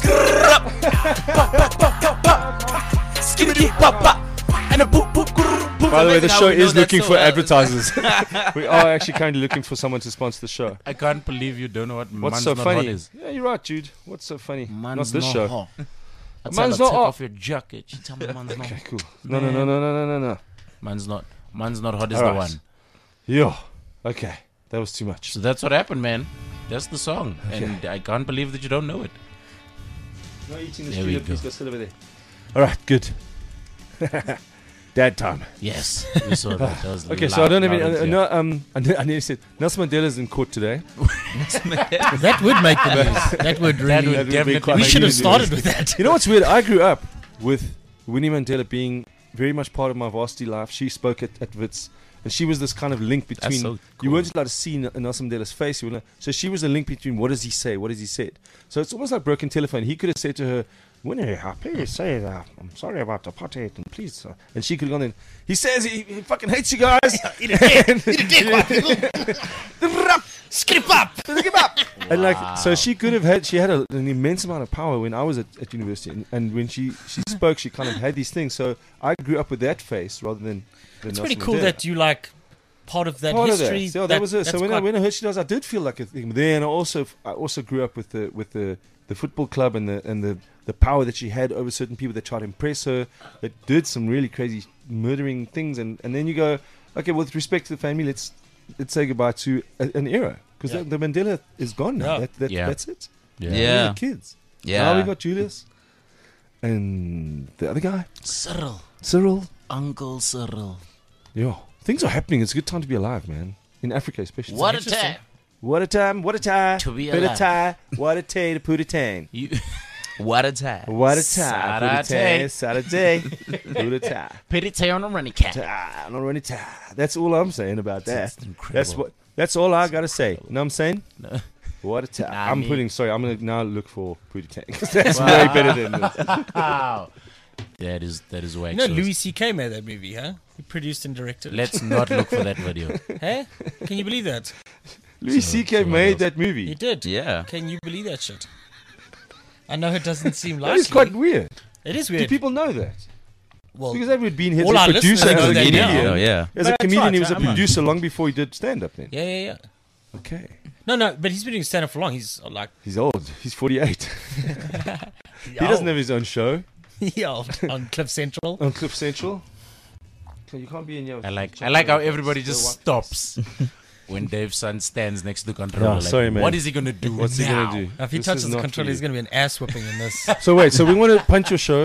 D: Skibbity pop pop. And a boop boop boop boop.
B: By the way, the
E: Amazing how
B: show
E: we know
B: is
E: that
B: looking
E: so
B: for
E: well.
B: advertisers. We are actually currently looking for someone to sponsor the show.
D: I can't believe you don't know what
B: What's
D: man's
B: so
D: not
B: funny?
D: hot is.
B: Yeah, you're right, Jude. What's so funny?
D: Man's
B: not this
D: not
B: show.
D: hot. I tell
B: Man's
D: her,
B: not
D: take
B: hot.
D: off your jacket. She tell me man's not.
B: Okay, cool. No.
D: Man's not hot is
B: All
D: the
B: right.
D: one.
B: Yo. Okay. That was too much.
D: So that's what happened, man. That's the song, and I can't believe that you don't know it.
B: No eating the
D: There we
B: studio,
D: go.
B: please go sit over there. All right, good. Dad time.
D: Yes, we saw that. That was
B: Okay, so I don't
D: loud
B: even.
D: and
B: No,
D: clear.
B: I nearly said Nelson Mandela's in court today.
C: That would make the news. That would really.
D: would
B: be
D: definitely
B: quite
C: we
D: make
C: should have
B: news.
C: started with that.
B: You know what's weird? I grew up with Winnie Mandela being very much part of my varsity life. She spoke at Wits, and she was this kind of link between.
E: so
B: You
E: cool.
B: weren't allowed to see Nelson Mandela's face. You weren't, so she was a link between what does he say, what has he said. So it's almost like broken telephone. He could have said to her, Winnie, please say that I'm sorry about the apartheid, and please. And she could have gone in. He says he fucking hates you guys.
C: Skip up.
B: And like, so she could have had, she had an immense amount of power when I was at university, and when she spoke, she kind of had these things. So I grew up with that face rather than.
C: It's pretty cool that you like part of that
B: part of
C: history.
B: that. So that was it. So
C: that's
B: when
C: quite-
B: I heard she does, I did feel like a thing there, and I also grew up with the football club and the power that she had over certain people that tried to impress her, that did some really crazy murdering things, and then you go, okay, with respect to the family, let's say goodbye to an era, because
C: Yeah.
B: the Mandela is gone now.
C: Yeah.
D: Yeah.
B: That's it.
D: Yeah.
B: We
E: Yeah.
B: have kids.
E: Yeah.
B: Now we got Julius and the other guy, Cyril.
D: Uncle Cyril.
B: Yeah, things are happening. It's a good time to be alive, man. In Africa, especially.
D: What a time.
B: What a time! What a time!
D: To be
B: put a
D: alive.
B: tie! What a tay to put a tang!
D: You
E: What a time.
B: What a tie! Put a
D: Saturday.
B: tay! Saturday! Put a tie!
D: put it on a running cat.
B: Tie! Not running tie! That's all I'm saying about that.
D: That's incredible.
B: That's all I gotta say. You know what I'm saying?
D: No.
B: What a tie!
D: Nah,
B: I'm
D: me.
B: putting. Sorry, I'm gonna now look for Pootie Tang. That's way better than this.
D: Wow. That is wax.
C: You know,
D: sauce.
C: Louis C.K. made that movie, huh? He produced and directed it.
D: Let's not look for that video.
C: Hey? Can you believe that?
B: Louis C.K. made that
C: He
B: movie.
C: did.
E: Yeah.
C: Can you believe that shit? I know it doesn't seem
B: That
C: likely.
B: is quite weird.
C: It is
B: Do
C: weird.
B: people know that?
C: Well,
B: Because that would be his
C: all our
B: producer
C: listeners
B: as
C: know
B: a
C: that
B: comedian.
C: now.
E: Oh, yeah.
B: As
C: But
B: a
C: that's
B: comedian,
C: right,
B: he was a
C: I'm right.
B: producer long before he did stand up. Then.
C: yeah.
B: Okay.
C: No, but he's been doing stand up for long. He's like,
B: He's old. He's 48. He doesn't have his own show
C: yeah, on Cliff Central.
B: on Cliff Central. So you can't be in here.
D: I like how everybody just stops when Dave's son stands next to the controller.
B: Yeah,
D: like,
B: sorry, man.
D: What is he gonna do?
B: What's he
D: now?
B: gonna do?
C: If he
B: This
C: touches
B: is
C: the
B: not
C: controller,
B: for
C: he's
B: you.
C: going to be an ass whipping in this.
B: So wait. So we want to punch your show.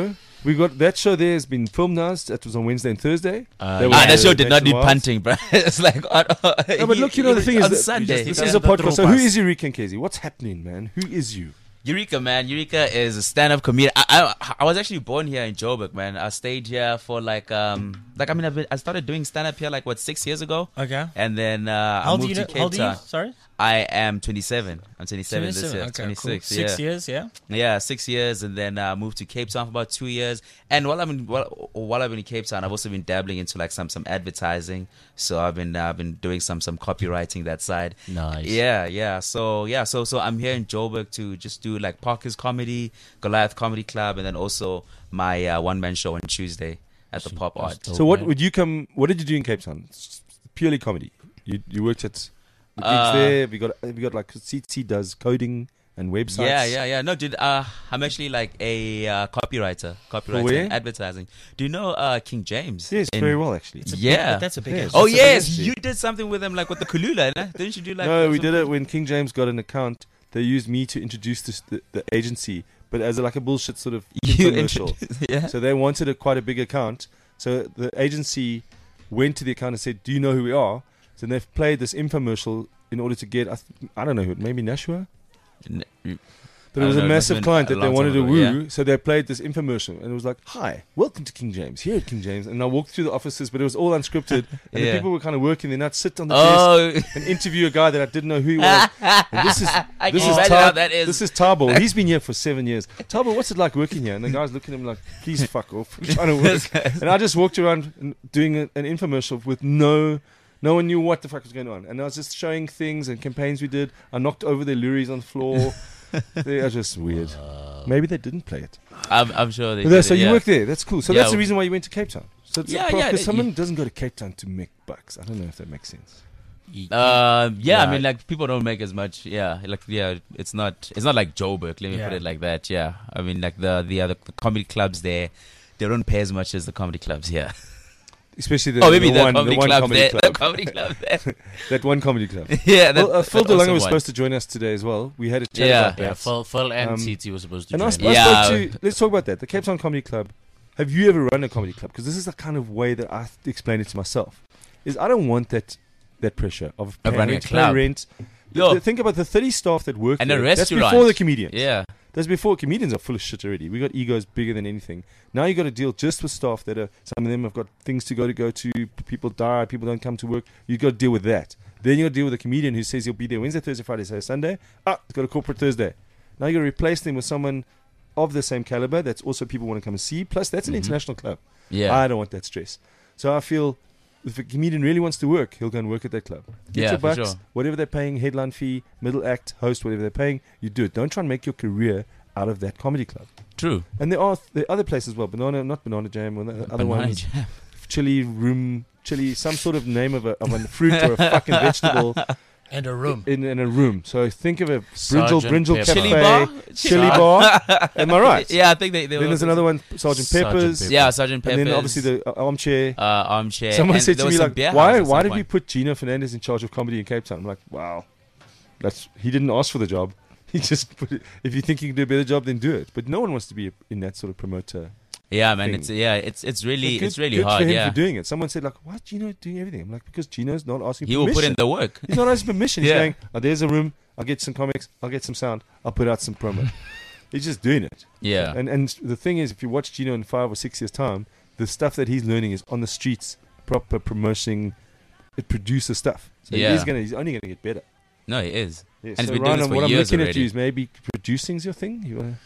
B: We got that show there has been filmed now. That was on Wednesday and Thursday.
D: Yeah.
E: That show did not need
B: Nationwide.
E: punting, bro. It's like,
B: No, but look, you know, the thing is
E: on
B: that
E: Sunday.
B: this
D: You
B: is a
D: got the
B: podcast. So
D: throw
B: who
D: pass.
B: is Eureka Nkezi? What's happening, man? Who is you?
E: Eureka, man. Eureka is a stand-up comedian. I was actually born here in Joburg, man. I stayed here for I started doing stand-up here 6 years ago,
C: Okay.
E: and then I
C: How old are
E: moved
C: you?
E: to
C: How
E: Cape
C: old are you?
E: Town.
C: Sorry.
E: I am 27. I'm 27 this year.
C: Okay,
E: 26.
C: cool.
E: Yeah.
C: 6 years, yeah.
E: Yeah, 6 years, and then moved to Cape Town for about 2 years. And while I've been in Cape Town, I've also been dabbling into some advertising. So I've been doing some copywriting that side.
D: Nice.
E: Yeah. So I'm here in Joburg to just do Parker's Comedy, Goliath Comedy Club, and then also my one-man show on Tuesday at the Pop Art.
B: So what would you come? What did you do in Cape Town? Purely comedy. You worked at the gigs there. We got CT does coding and websites.
E: Yeah. No, dude, I'm actually a copywriter
B: where?
E: and advertising. Do you know King James?
B: Yes, very well actually.
E: Yeah.
C: That's a big
B: Yes.
C: issue.
E: Oh
B: That's a
E: yes,
B: big issue.
E: you did something with him, with the Kulula, no? Didn't you do
B: No, we did it when King James got an account. They used me to introduce the agency, but as a bullshit sort of commercial.
E: Yeah.
B: So they wanted quite a big account. So the agency went to the account and said, "Do you know who we are?" So they've played this infomercial in order to get I don't know who, maybe Nashua. But it was a massive client that they wanted to woo, so they played this infomercial, and it was like, "Hi, welcome to King James, here at King James." And I walked through the offices, but it was all unscripted, and the
E: Yeah.
B: people were kind of working. They'd not sit on the
E: Oh,
B: desk and interview a guy that I didn't know who he was. And this is
E: I
B: this
E: can
B: is
E: imagine how that is.
B: This is Tabo. He's been here for 7 years. Tabo, what's it like working here? And the guy's looking at him like, "Please fuck off, I'm trying to work." And I just walked around doing an infomercial with no one knew what the fuck was going on. And I was just showing things and campaigns we did. I knocked over their lorries on the floor. They are just weird. Maybe they didn't play it.
E: I'm sure they.
B: But
E: did
B: so
E: it,
B: you
E: yeah.
B: work there. That's cool. So
E: Yeah.
B: that's the reason why you went to Cape Town. So it's
E: Yeah,
B: because
E: yeah,
B: someone doesn't go to Cape Town to make bucks. I don't know if that makes sense.
E: Yeah, I mean, people don't make as much. Yeah, it's not like Joburg. Let me
C: Yeah.
E: put it like that. Yeah, I mean, the comedy clubs there, they don't pay as much as the comedy clubs here.
B: Especially the
E: Maybe
B: the one
E: comedy
B: comedy
E: club there. The
B: club.
E: comedy club there.
B: That one comedy club.
E: Yeah,
B: Well, Phil
E: that
B: DeLonge
E: awesome
B: was
E: one.
B: supposed to join us today as well. We had a chat
E: Yeah.
B: about that.
D: Yeah, Phil and
B: Um,
D: CT was supposed to
B: And I
D: join.
B: spoke
E: Yeah.
B: to, let's talk about that. The Cape Town Comedy Club. Have you ever run a comedy club? Because this is the kind of way that I explain it to myself. Is I don't want that pressure of paying
E: running a
B: rent, pay
E: club.
B: rent.
E: Yo.
B: Think about the 30 staff that work
E: And
B: there.
E: a
B: That's
E: restaurant.
B: before the comedians.
E: Yeah.
B: That's before comedians are full of shit already. We got egos bigger than anything. Now you got to deal just with staff that are, some of them have got things to go to. People die. People don't come to work. You got to deal with that. Then you got to deal with a comedian who says he'll be there Wednesday, Thursday, Friday, Saturday, Sunday. It's got a corporate Thursday. Now you got to replace them with someone of the same caliber. That's also people want to come and see. Plus that's an international club.
E: Yeah.
B: I don't want that stress. So I feel if a comedian really wants to work, he'll go and work at that club. Get
E: Yeah,
B: your
E: for
B: bucks,
E: sure.
B: whatever they're paying, headline fee, middle act, host, whatever they're paying, you do it. Don't try and make your career out of that comedy club.
E: True.
B: And there are other places as well. Not Banana Jam, or the other
E: Banana
B: ones.
E: Jam.
B: Chili, some sort of name of a fruit or a fucking vegetable
C: And a room.
B: in a room. So think of a
D: Sergeant
B: brinjal
D: Pepper.
B: cafe,
E: Chili bar?
B: chili bar. Am I right?
E: Yeah, I think they
B: Then there's another one, Sergeant
D: Sergeant
B: Pepper's.
D: Pepper.
E: Yeah, Sergeant Pepper's.
B: And then obviously the armchair.
E: armchair.
B: Someone
E: and
B: said
E: there
B: to
E: was
B: me
E: some
B: like,
E: beer
B: why
E: houses at some
B: did we
E: point.
B: put Gino Fernandez in charge of comedy in Cape Town? I'm like, wow, he didn't ask for the job. He just put it. If you think you can do a better job, then do it. But no one wants to be in that sort of promoter.
E: Yeah, man,
B: thing.
E: it's really
B: Good-
E: it's really
B: good
E: hard.
B: for him
E: Yeah,
B: for doing it. Someone said like, why is Gino doing everything? I'm like, because Gino's not asking
E: he
B: permission.
E: will put in the work.
B: He's not asking permission. He's
E: Yeah.
B: saying, there's a room. I'll get some comics. I'll get some sound. I'll put out some promo. He's just doing it.
E: Yeah,
B: And the thing is, if you watch Gino in 5 or 6 years' time, the stuff that he's learning is on the streets, proper promoting, it produces stuff. So
E: Yeah.
B: he's only gonna get better.
E: no, he is.
B: Yeah,
E: And he's
B: so
E: been doing this
B: Ryan,
E: for
B: what I'm
E: years
B: looking at
E: already.
B: you is maybe producing's your thing. You wanna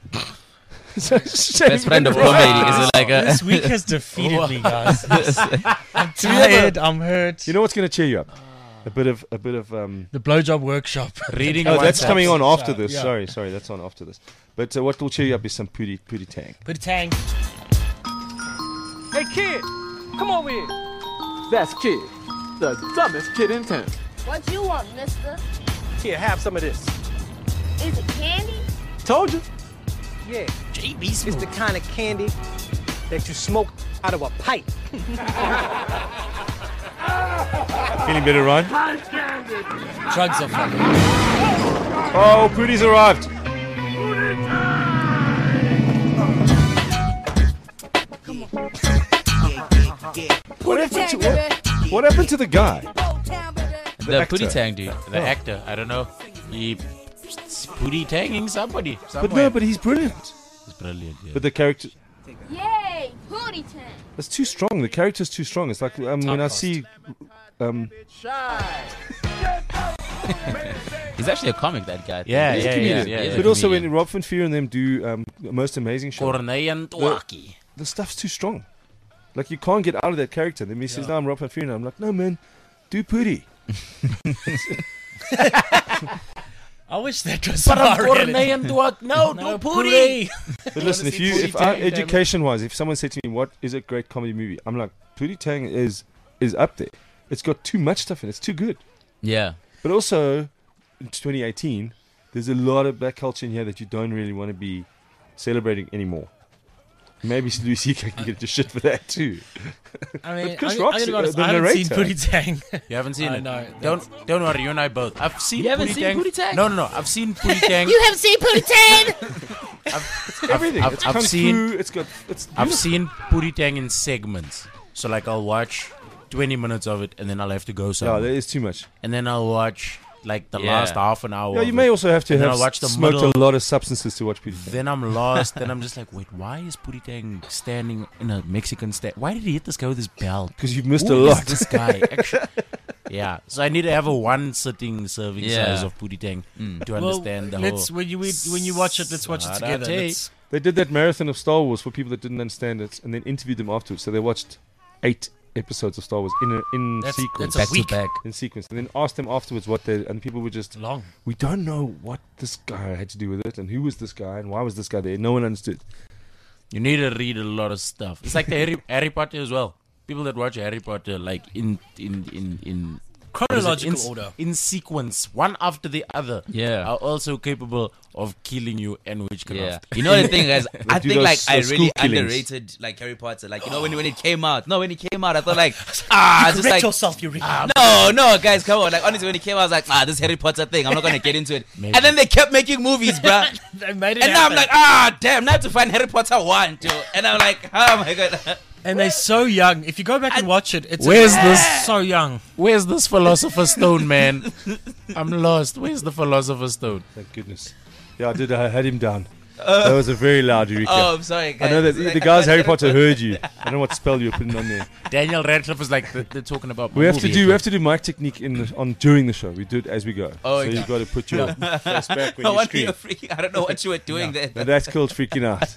E: Best friend of comedy is like a.
C: This week has defeated me, guys. I'm
B: Do we have a-
C: tired. I'm hurt.
B: You know what's gonna cheer you up? A bit of
C: The blowjob workshop.
D: Reading
B: Oh,
D: WhatsApp.
B: that's coming on after this.
C: Yeah.
B: Sorry, that's on after this. But what will cheer you up is some pooty tang.
C: Put a tang.
H: Hey kid, come over here. That's Kid, the dumbest kid in town.
I: What you want, mister?
H: Here, have some of this.
I: Is it candy?
H: Told you. Yeah, it's the kind of candy that you smoke out of a pipe.
B: Feeling better, Ryan?
C: Drugs are fun.
B: Oh, Pooty's arrived. What happened to the guy?
D: The
B: actor.
D: Pootie Tang dude, the actor. I don't know. He Pootie Tanging somebody.
B: But no, but he's brilliant.
D: He's brilliant. Yeah.
B: But the character,
I: Yay, Pootie Tang.
B: that's too strong. The character's too strong. It's like when I see,
E: He's actually a comic, that guy.
D: Yeah,
B: he's a
D: yeah,
B: comedian.
D: yeah, yeah.
B: But also when Rob Van Vuur and them do Most Amazing Show,
D: Corneille Twaki.
B: the stuff's too strong. Like you can't get out of that character. Then he says, "No, I'm Rob Van Vuur," and I'm like, "No, man, do Pootie."
C: I wish that was
D: But I'm
C: our reality.
D: Corneille Twaki. No,
C: No,
D: Pootie.
B: But listen,
C: see Pootie
B: if
C: Tang, damn it.
B: education-wise, if someone said to me, "What is a great comedy movie?" I'm like, Pootie Tang is up there. It's got too much stuff in it. It's too good.
E: Yeah.
B: But also, in 2018, there's a lot of black culture in here that you don't really want to be celebrating anymore. Maybe Louis C.K. can get your shit for that too.
C: I mean,
B: But Chris
C: I'm
B: Rock's
C: gonna be honest,
B: the
C: I haven't seen
B: narrator.
C: Pootie Tang.
D: You haven't seen
C: I
D: it?
C: know.
D: Don't worry, you and I both. I've seen
E: You haven't
D: Pootie
E: seen
D: Tang.
E: Pootie Tang?
D: No. I've seen Pootie Tang.
I: You haven't seen Pootie Tang?
B: Everything.
D: I've
B: it's kung
D: seen-
B: fu. It's
D: I've seen Pootie Tang in segments. So like I'll watch 20 minutes of it and then I'll have to go
B: Yeah,
D: somewhere.
B: there is too much.
D: And then I'll watch like the
E: Yeah.
D: last half an hour.
B: Yeah, you
D: of
B: may
D: it.
B: also have to
D: And then
B: have
D: I'll watch the
B: smoked
D: middle.
B: a lot of substances to watch Pootie Tang.
D: Then I'm lost. Then I'm just like, wait, why is Pootie Tang standing in a Mexican stand? Why did he hit this guy with his belt?
B: Because you've missed
D: Who
B: a
D: is
B: lot.
D: this guy? Actually, yeah. So I need to have a one sitting serving
E: Yeah.
D: size of Pootie Tang to
C: Well,
D: understand the
C: let's
D: whole.
C: when you watch it, let's watch it together.
D: Sarate.
C: Let's-
B: They did that marathon of Star Wars for people that didn't understand it, and then interviewed them afterwards. So they watched 8 episodes of Star Wars in
C: That's
B: sequence.
C: a
E: Back to
C: week
E: back.
B: In sequence, and then asked them afterwards what they, and people were just,
C: long.
B: we don't know what this guy had to do with it, and who was this guy, and why was this guy there. No one understood.
D: You need to read a lot of stuff. It's like the Harry Potter as well. People that watch Harry Potter like in
C: Chronological
D: what is it?
C: order.
D: In sequence, one after the other,
E: Yeah.
D: are also capable of killing you and witchcraft.
E: Yeah. You know the thing, guys? I
B: do
E: think like
B: those
E: I
B: school
E: really
B: killings.
E: underrated like Harry Potter. Like, you know, when it came out. No, when it came out, I thought like, just
C: Correct
E: like,
C: yourself, you
E: no, guys, come on. Like, honestly, when it came out, I was like, this Harry Potter thing, I'm not gonna get into it.
D: Maybe.
E: And then they kept making movies, bruh.
C: They made it
E: And now I'm
C: happen.
E: like, damn, now I have to find Harry Potter 1, 2. And I'm like, oh my god.
C: And they're so young. If you go back and watch it, it's
D: Where's this-
C: so young.
D: Where's this Philosopher's Stone, man? I'm lost. Where's the Philosopher's Stone?
B: Thank goodness. Yeah, I had him down. That was a very loud Eureka.
E: Oh, I'm sorry, guys.
B: I know that
E: Like,
B: the guys Harry Potter heard you. I don't know what spell you were putting on there.
D: Daniel Radcliffe is like they're talking about.
B: We have to
D: movie.
B: do mic technique during the show. We do it as we go.
E: Oh,
B: so
E: okay.
B: you've got to put your face back when
E: No
B: you
E: wonder
B: scream.
E: you're freaking. I don't know what you were doing there.
B: Now that's called freaking out.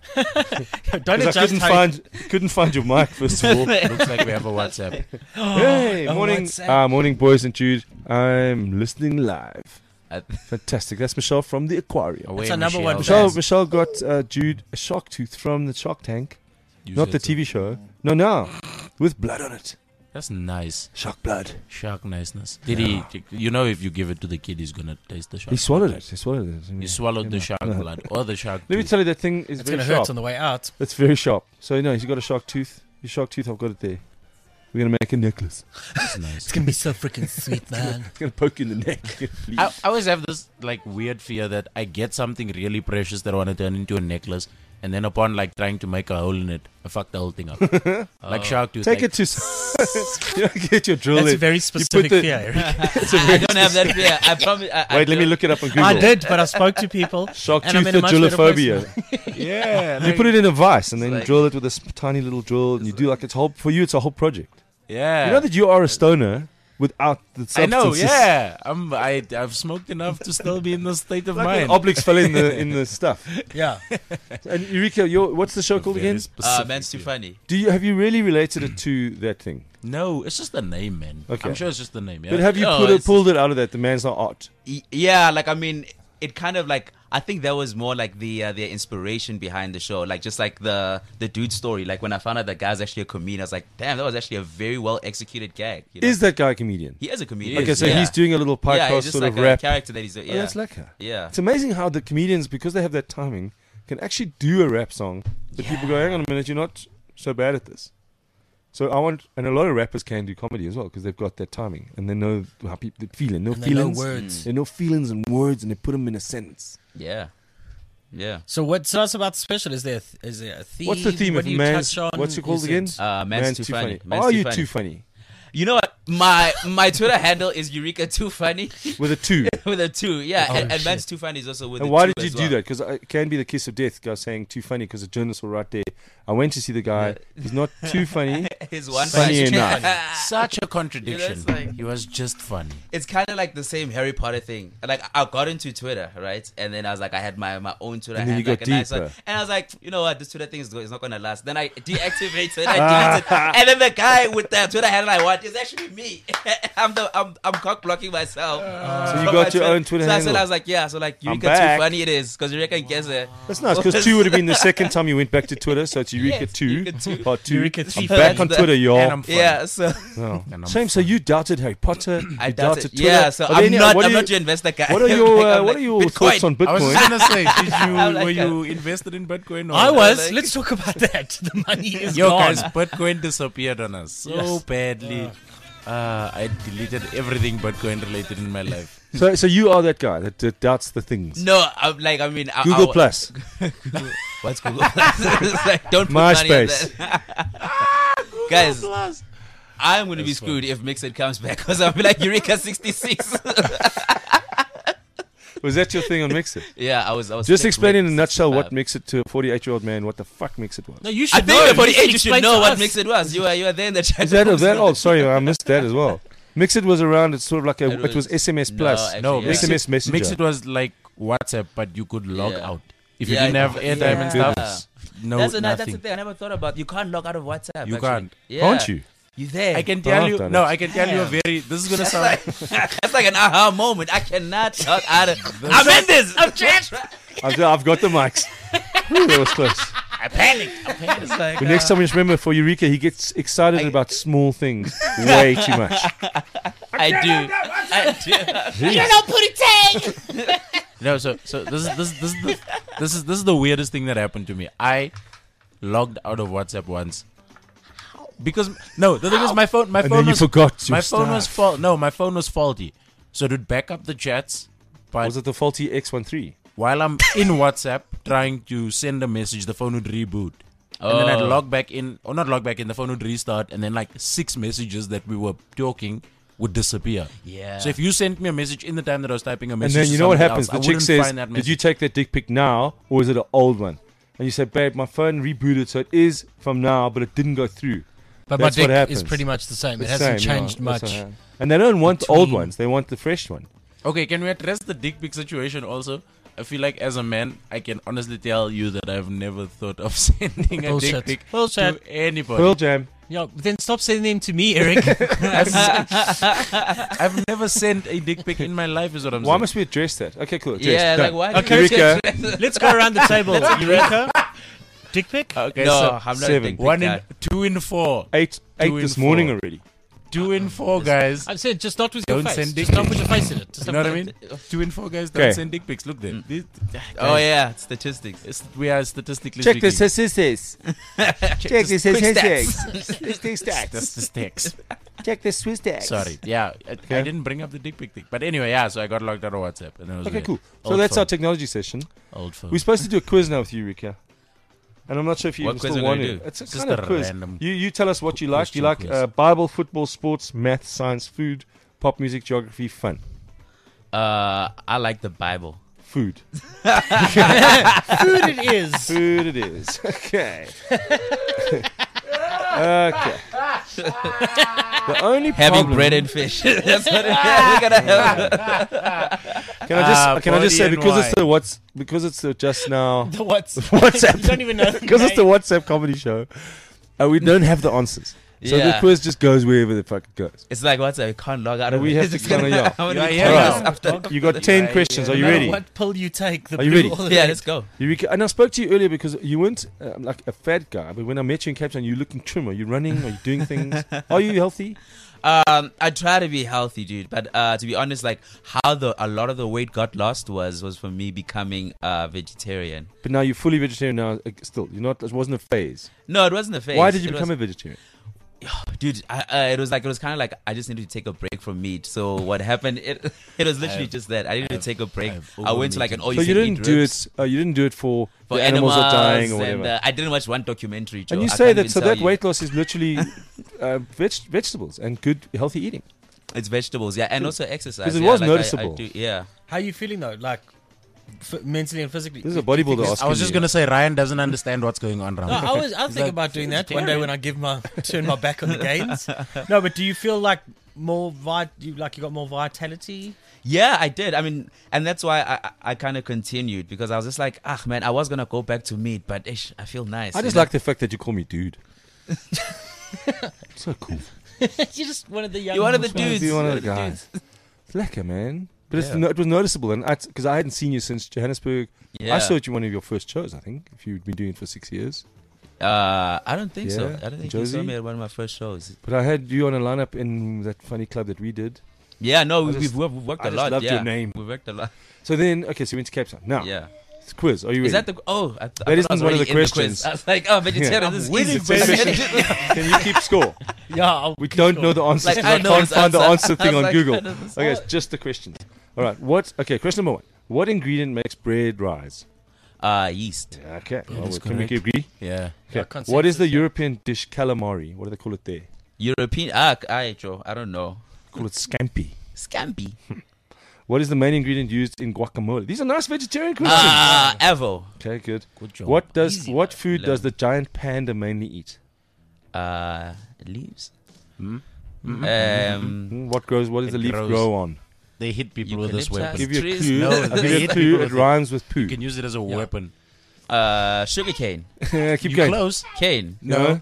C: Don't
B: 'Cause I
C: adjust how you-
B: couldn't find your mic first of all.
D: Looks like we have a WhatsApp.
B: Hey,
C: Oh,
B: morning,
C: WhatsApp.
B: morning, boys and Jude. I'm listening live.
E: I-
B: Fantastic. That's Michelle from the aquarium.
D: Away,
C: our number one
D: Michelle.
C: fan.
B: Michelle got Jude a shark tooth from the Shark Tank,
D: You
B: not the
D: said so.
B: TV show. No, with blood on it.
D: That's nice.
B: Shark blood.
D: Shark niceness. Did he? You know, if you give it to the kid, he's gonna taste the shark.
B: He swallowed it. He swallowed it.
D: He swallowed the shark blood or the shark.
B: Let me
D: tooth.
B: tell you, that thing is
C: It's
B: very
C: going to hurt
B: sharp.
C: on the way out.
B: It's very sharp. So no, he's got a shark tooth. Your shark tooth, I've got it there. We're gonna make a necklace.
D: That's nice.
C: It's going to be so freaking sweet, man.
B: It's gonna poke you in the neck.
D: I always have this like weird fear that I get something really precious that I want to turn into a necklace, and then upon like trying to make a hole in it, I fuck the whole thing up. Like shark tooth.
B: Take
D: like,
B: it to. You don't get your drill.
C: That's a
B: in.
C: very
B: You
C: specific
B: put the-
C: fear, Eric.
E: I don't have that fear. I promise.
B: Wait, let me look it up on Google.
C: I did, but I spoke to people.
B: Shark
C: and I'm
B: tooth
C: in a much better place
B: drillophobia.
D: yeah,
B: You put it in a vice and then
E: like-
B: drill it with this tiny little drill, and you do like it's whole. For you, it's a whole project.
D: yeah.
B: You know that you are a stoner without the
D: I know.
B: substances.
D: Yeah, I've smoked enough to still be in the state of
B: Like
D: mind.
B: when Oblix fell in the stuff.
C: Yeah.
B: And Eureka, what's the show called
D: Very
B: again?
D: specific
E: Man's too
D: fear.
E: funny.
B: Have you really related it to that thing?
D: No, it's just the name, man.
B: Okay.
D: I'm sure it's just the name. Yeah.
B: But have you
E: No, it's-
B: pulled it out of that? The man's not art.
E: Yeah, like I mean, it kind of like I think that was more like the inspiration behind the show, like just like the dude story. Like when I found out that guy's actually a comedian, I was like, damn, that was actually a very well executed gag. You know?
B: Is that guy a comedian?
E: He is a comedian?
B: Okay, so
E: yeah.
B: he's doing a little
E: yeah,
B: podcast
E: he's just
B: sort
E: like
B: of
E: a
B: rap.
E: character that he's doing.
B: Oh,
E: Yeah,
B: that's lekker.
E: yeah.
B: It's amazing how the comedians, because they have that timing, can actually do a rap song. But people go, hang on a minute, you're not so bad at this. So and a lot of rappers can do comedy as well because they've got that timing and they know how people feel. They know
C: And they know
B: feelings.
C: words.
B: They know feelings and words and they put them in a sentence.
E: Yeah. Yeah.
C: So what's us about the special? Is there a theme?
B: What's the theme
C: What
B: of
C: do you
B: man's?
C: touch on?
B: What's it called
C: Is
B: again?
E: Man's too funny. Man's
B: Are
E: too
B: you
E: funny.
B: too funny?
E: You know what? My Twitter handle is Eureka Too Funny
B: With a 2.
E: with a 2. Yeah,
C: Oh,
E: and
C: shit.
E: Man's Too Funny is also with
B: And
E: a
B: why
E: 2
B: did you
E: as
B: do
E: well.
B: that? Because it can be the kiss of death. Guy saying too funny because a journalist will write there. I went to see the guy. He's not too funny.
E: His one
B: Funny
E: funny
B: enough.
D: Such a contradiction.
E: You know, it's like-
D: He was just funny.
E: It's kind of like the same Harry Potter thing. Like I got into Twitter, right? And then I was like, I had my own Twitter
B: And then you
E: handle,
B: got
E: like, and I said-
B: deeper.
E: and I was like, you know what? This Twitter thing is not going to last. Then I deactivated. I deleted. And then the guy with the Twitter handle I want is actually me. I'm cock blocking myself.
B: So you got your own Twitter
E: so
B: handle.
E: I said, I was like, yeah. So like,
B: I'm
E: Eureka
B: back.
E: Too Funny it is because Eureka guess it.
B: That's nice because 2 would have been the second time you went back to Twitter. So it's Eureka
E: Yes,
B: 2,
E: Eureka 2.
B: part 2.
C: Eureka
B: I'm
C: 3.
B: back on Twitter, y'all.
D: And I'm funny.
E: Yeah. So
B: Oh.
D: And I'm
B: Shame. So you doubted Harry Potter.
E: I
B: you
E: doubted.
B: Twitter.
E: Yeah. So
B: Are there any- what are
E: I'm
B: you-
E: not your investor guy.
B: What are your
E: Like, I'm
B: What
E: like,
B: are your
E: Bitcoin.
B: thoughts on
D: I was
B: Bitcoin?
D: just gonna say,
E: I'm like
D: were
E: that.
D: you invested in Bitcoin? Or
C: I was.
E: like-
C: Let's talk about that. The money is
D: Yo,
C: gone.
D: guys, Bitcoin disappeared on us so
C: Yes.
D: badly. I deleted everything Bitcoin related in my life.
B: So you are that guy that doubts the things.
E: No, I'm like, I mean,
B: Google Plus,
E: What's Google Plus? It's like, don't put money on
B: MySpace.
E: that. Guys, I'm going to be screwed if Mixit comes back because I'll be like Eureka 66.
B: Was that your thing on Mixit?
E: Yeah, I was.
B: Just
E: flicked
B: explain in a
E: with,
B: nutshell what
E: uh,
B: Mixit to a 48-year-old man. What the fuck Mixit was?
C: No, you
E: I
C: should
E: think
C: know.
E: the 48 you
C: explain
E: should know
C: to
E: what
C: us.
E: Mixit was. You were there in the chat.
B: Is that
E: rooms.
B: that old? Sorry, I missed that as well. Mixit was around. It's sort of like
E: It
B: it was
E: was-
B: SMS
E: no,
B: Plus.
E: actually,
D: No,
E: yeah.
B: SMS Messenger.
D: Mixit was like WhatsApp, but you could log
E: Yeah.
D: out. If
E: Yeah,
D: you didn't have
E: yeah.
D: airtime and stuff,
E: Yeah.
D: no,
E: That's the
D: nothing.
E: thing I never thought about. You can't log out of WhatsApp.
D: You
E: actually.
D: can't.
E: Yeah.
B: Can't you?
E: You there?
D: I can tell
B: I've
D: you.
B: done
D: No,
B: it.
D: I can tell you a very. This is gonna sound.
E: That's like an aha moment. I cannot log out of. I'm in this. I'm trapped.
B: I've got the mics. Whew, that was close.
E: I panicked. It's like,
B: But next time, just remember for Eureka, he gets excited about small things way too much.
E: I do.
I: You don't put a tag.
D: No, so this is the weirdest thing that happened to me. I logged out of WhatsApp once because the thing is my phone
B: And then you
D: was
B: forgot your
D: my phone was
B: stuff.
D: my phone was faulty, so it would back up the chats. But
B: Was it the faulty X13?
D: while I'm in WhatsApp trying to send a message, the phone would reboot. And then I'd log back in, or not log back in, the phone would restart, and then like 6 messages that we were talking would disappear.
E: Yeah.
D: So if you sent me a message in the time that I was typing a
B: And
D: message,
B: then
D: to
B: you know what
D: somebody
B: happens?
D: else,
B: The
D: I
B: chick
D: wouldn't
B: says,
D: find that
B: "Did
D: message.
B: you take that dick pic now, or is it an old one?" And you say, "Babe, my phone rebooted, so it is from now, but it didn't go through."
C: But
B: That's
C: my
B: what
C: dick
B: happens.
C: is pretty much the same. It
B: The
C: hasn't
B: same, yeah,
C: changed
B: that's
C: much.
B: what happens. And they don't want the old
C: Between-
B: ones; they want the fresh one.
D: Okay, can we address the dick pic situation also? I feel like as a man, I can honestly tell you that I've never thought of sending a
C: Bullshit.
D: dick pic
C: Bullshit.
D: to anybody.
B: Pearl Jam.
C: Yeah, then stop sending them to me, Eric.
D: I've never sent a dick pic in my life, is what I'm
B: Why
D: saying.
B: must we address that? Okay, cool. Address.
E: Yeah,
B: Done.
E: like why?
C: Okay,
B: Eureka.
C: Let's go around the table. Eureka, dick pic.
D: Okay,
E: No,
D: so
E: I'm not
B: 7.
E: a big
D: one
E: guy.
D: in 2 in 4.
B: 8
D: 2
B: this
D: in
B: morning
D: 4.
B: already.
D: 2 in 4 guys.
C: I said just not with your
D: Don't
C: face.
D: send dick
C: Just not
D: pics.
C: put your face in it. Just
D: You
C: not
D: know what I
C: put-
D: mean? 2 in 4 guys don't
B: Okay.
D: send dick pics. Look there.
E: Oh yeah, statistics.
D: We are statistically
B: Check the
D: speaking.
B: statistics. Check the statistics.
D: Statistics.
B: Check the Swiss tax.
D: Sorry. Yeah, I didn't bring up the dick pic thing. But anyway, yeah, so I got logged out of WhatsApp. And it was
B: Okay,
D: weird.
B: cool. So
D: Old
B: that's
D: phone.
B: our technology session.
D: Old phone.
B: We're supposed to do a quiz now with you, Rika. And I'm not sure if you
E: What
B: even
E: quiz
B: still
E: are we
B: want
E: gonna
B: to.
E: do?
B: It's a
D: Just
B: kind of
D: a
B: quiz.
D: random
B: You tell us what you like. Do you like
D: question quiz.
B: Bible, football, sports, math, science, food, pop music, geography, fun?
E: I like the Bible.
B: Food.
C: Food it is.
B: Food it is. Okay. Okay. The only
E: Having
B: problem,
E: bread and fish. That's what we're gonna have.
B: Can I just say
D: body and
B: because it's the just now
C: The what's
B: WhatsApp.
C: You don't even know. the
B: because it's the
C: name.
B: WhatsApp comedy show, we don't have the answers. So the
E: Yeah.
B: quiz just goes wherever the fuck it goes.
E: It's like what's that? We can't log out of
B: We
E: it.
B: have to
E: It's
B: kinda,
E: gonna-
B: yeah.
E: I'm gonna
D: Yeah,
E: be
D: yeah,
E: curious
B: yeah.
E: after.
B: You got 10 questions. Are
C: No
B: you
C: matter
B: ready?
C: what pill you take, the
B: Are you
C: blue
B: ready?
C: or the
E: Yeah,
C: red.
E: let's go.
B: Eureka. And I spoke to you earlier because you weren't like a fat guy, but when I met you in Cape Town, you're looking trim. Are you running? Are you doing things? Are you healthy?
E: I try to be healthy, dude. But to be honest, like how a lot of the weight got lost was for me becoming vegetarian.
B: But now you're fully vegetarian now. Still, you're not. It wasn't a phase.
E: No, it wasn't a phase.
B: Why did you
E: It
B: become
E: was-
B: a vegetarian?
E: Dude, it was kind of like I just needed to take a break from meat. So what happened? It was literally just that. I needed to take a break. I went to like an all
B: So you didn't do it. You didn't do it for the animals are dying or whatever.
E: And, I didn't watch one documentary. Joe.
B: And you
E: I
B: say
E: can't
B: that
E: even
B: so
E: tell
B: that
E: you.
B: weight loss is literally vegetables and good healthy eating.
E: It's vegetables, yeah, and also exercise.
B: 'Cause it
E: yeah,
B: was
E: like
B: noticeable.
E: I do, yeah.
C: How are you feeling though? Like mentally and physically.
B: This is a bodybuilder asking
D: I was just
B: you.
D: going to say Ryan doesn't understand what's going on, Ram.
C: No, I was thinking about doing that one day when I turn my back on the gains. No, but do you feel like you got more vitality?
E: Yeah, I did. I mean, and that's why I kind of continued because I was just like, man, I was gonna go back to meat, but I feel nice.
B: I just like the fact that you call me dude. So cool.
C: You're just one of the young.
E: You're one of the
B: Just wanna
E: dudes.
B: be one of the
E: You're
B: guys. It's lekker, man. But it was noticeable, and because I hadn't seen you since Johannesburg.
E: Yeah.
B: I saw it in one of your first shows, I think, if you'd been doing it for 6 years.
E: I don't think so.
B: Yeah,
E: I don't think you
B: Josie?
E: saw me at one of my first shows.
B: But I had you on a lineup in that funny club that we did.
E: Yeah, no,
B: I just-
E: we've worked
B: I
E: a
B: just
E: lot.
B: loved
E: yeah.
B: your name.
E: We worked a lot.
B: So then, okay, so we went to Cape Town. Now,
E: Yeah.
B: it's quiz. Are you ready?
E: Is that the? Oh, I
B: That isn't
E: I was
B: one of
E: already
B: the
E: in quiz.
B: questions.
E: I was like, vegetarian. This is easy.
B: Can you keep score?
C: Yeah,
B: We don't know the answer.
E: Like,
B: because
E: I
B: I
E: know
B: can't
E: this
B: find the
E: answer.
B: answer
E: I
B: thing
E: was
B: on
E: like,
B: Google.
E: I know this
B: Okay, it's just the questions. All right. Okay, question number 1. What ingredient makes bread rise?
E: Yeast.
B: Okay. Well,
D: is
B: can we
D: correct.
B: agree?
D: Yeah.
B: Okay.
C: consensus,
B: What is the
C: yeah.
B: European dish calamari? What do they call it there?
E: European. Joe. I don't know.
B: Call it scampi.
E: Scampi.
B: What is the main ingredient used in guacamole? These are nice vegetarian questions.
E: Avo.
B: Okay, good.
D: Good job.
B: What food does the giant panda mainly eat?
E: Leaves.
B: What does the leaf
D: grows.
B: grow on?
D: They hit people with this
E: Eucalyptus.
D: weapon.
B: Give you a
E: Trees?
B: clue.
D: No,
B: I'll give
D: they
B: you a
D: hit
B: clue.
D: people
B: It
D: with
B: rhymes with poo.
D: You can use it as a weapon.
E: Sugarcane.
B: Keep
D: You
B: going.
D: close.
E: Cane.
B: No.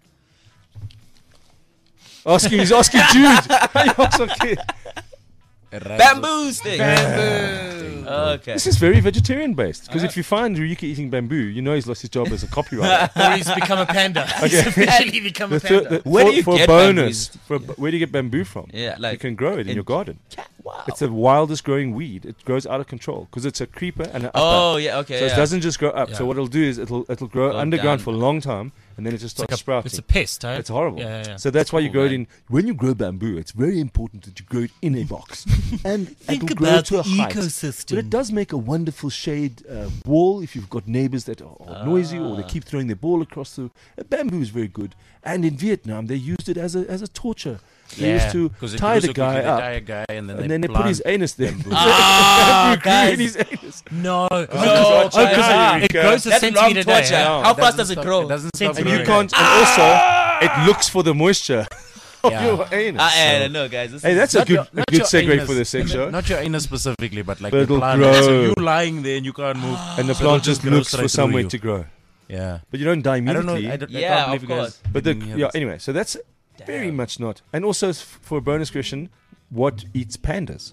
B: He's asking Jude. Okay.
E: Bamboo stick. Okay.
B: This is very vegetarian based. Because if you find Ryuki eating bamboo, you know he's lost his job as a copywriter.
C: Or he's become a panda. He's officially become a panda.
E: Where do you
B: for
E: get
B: a bonus,
E: bamboos?
B: where do you get bamboo from?
E: Yeah, like
B: you can grow it in your garden.
E: Wow.
B: It's the wildest growing weed. It grows out of control because it's a creeper and an upper.
E: Oh yeah. Okay.
B: So
E: yeah.
B: it doesn't just grow up.
C: Yeah.
B: So what it'll do is it'll grow
E: Go
B: underground
E: down.
B: for a long time, and then it just starts sprouting.
C: It's a pest, huh?
B: It's horrible.
C: Yeah.
B: So that's why you
E: Cool,
B: grow it
E: man.
B: in. When you grow bamboo, it's very important that you grow it in a box, and
C: Think
B: it'll grow
C: about
B: to a
C: the
B: height.
C: ecosystem.
B: But it does make a wonderful shade wall if you've got neighbors that are noisy or they keep throwing their ball across the. Bamboo is very good, and in Vietnam they used it as a torture. They used to
D: 'cause it
B: tie
D: grew
B: the
D: so
B: guy
D: quickly,
B: up,
D: They tie a guy and
B: and then they put his
D: plant
B: anus there.
C: Ah,
B: Bamboo grew in
C: guys.
B: his anus.
C: No.
E: No,
C: because
E: China.
C: it grows a
E: That's
C: centimeter
E: long
C: a day.
E: torture.
B: Yeah.
E: How
D: It
E: fast
D: doesn't
E: does it
D: stop-
E: grow?
D: It doesn't stop
B: And you
D: growing.
B: can't. And also, it looks for the moisture of
D: Yeah.
B: your anus.
E: I don't know, guys. This
B: Hey,
E: is-
B: that's a
D: Not
B: good
D: your-
B: a
D: not
B: good
D: your
B: segue
D: anus.
B: for this section.
D: Not your anus specifically, but like
B: But
D: the
B: it'll
D: plant.
B: grow.
D: So you lying there and you can't move.
B: And the
D: So
B: plant
D: it'll
B: just
D: grow
B: looks
D: straight
B: for
D: through
B: somewhere
D: you.
B: to grow.
D: Yeah.
B: But you don't die
D: I don't know.
B: immediately.
D: I can't
E: Yeah,
D: believe
E: of
D: you guys
E: course.
B: But
D: didn't hear this.
B: anyway, so that's very much not. And also for a bonus question, what eats pandas?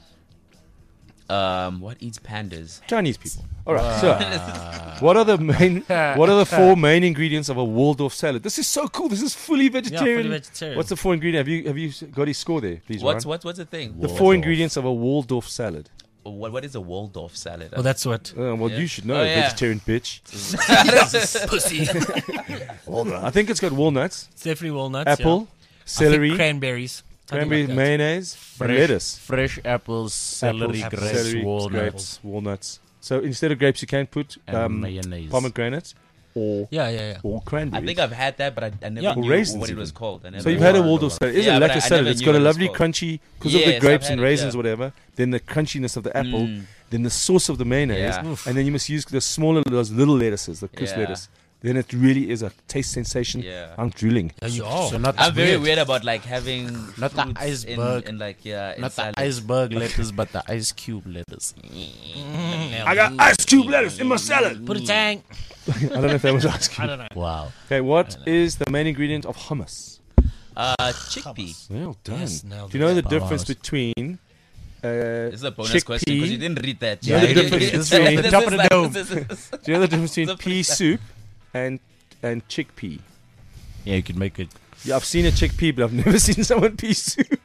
E: What eats pandas?
B: Chinese people. All right. So, what are the 4 main ingredients of a Waldorf salad? This is so cool. This is fully vegetarian.
C: fully vegetarian.
B: What's the 4 ingredients? Have you got his score there, please?
E: What's
B: Ryan?
E: the thing?
B: the 4 ingredients of a Waldorf salad?
E: What is a Waldorf salad?
C: Well, that's what.
B: Well,
E: Yeah.
B: you should know,
E: Oh, yeah.
B: vegetarian bitch.
C: Pussy.
B: I think it's got walnuts,
C: It's definitely walnuts.
B: apple,
C: yeah. I think
B: celery,
C: cranberries.
B: cranberry,
C: Something like that.
B: mayonnaise, and lettuce.
D: Fresh apples, celery,
B: Apples,
D: grapes,
B: celery,
D: walnuts,
B: grapes, walnuts. So instead of grapes, you can put
D: and mayonnaise.
B: pomegranate or
C: Yeah.
B: or
E: I
B: cranberries.
E: think I've had that, but I never
C: Yeah.
E: knew
B: Or raisins
E: what it
B: even.
E: was called. I
B: So
E: never
B: you've had a
E: knew.
B: Waldorf salad. It's
E: Yeah,
B: a
E: but
B: lekker
E: I
B: salad.
E: never
B: It's
E: knew
B: got a
E: what it was
B: lovely
E: called.
B: crunchy because of the
E: Yes,
B: grapes
E: I've
B: and
E: had it,
B: raisins,
E: yeah.
B: whatever. Then the crunchiness of the apple. Then the sauce of the mayonnaise,
E: Yeah.
B: and then you must use the smaller, those little lettuces, the crisp
E: Yeah.
B: lettuce. Then it really is a taste sensation.
E: Yeah.
B: I'm drooling.
D: So not
E: I'm very
D: weird.
E: weird about like having
D: Not the
E: fruits
D: iceberg.
E: in like in
D: Not the
E: salads.
D: iceberg lettuce, but the ice cube lettuce.
B: I got ice cube lettuce in my salad.
C: Put a tank.
B: I don't know if that was ice
C: I
B: cube.
C: don't know.
D: Wow.
B: Okay, what is the main ingredient of hummus?
E: Chickpea.
B: Well done.
C: Yes, nailed
B: Do you know the
D: it.
B: difference
D: Bars.
B: between
E: This is a bonus question because you didn't read that.
B: Yeah, the difference
E: This
B: between-
E: is
D: the top of the
E: like-
D: dome.
E: this is-
B: Do you know the difference between
E: It's a
B: pea
E: freestyle.
B: soup and chickpea?
D: Yeah, you can make it.
B: Yeah, I've seen a chickpea, but I've never seen someone pea soup.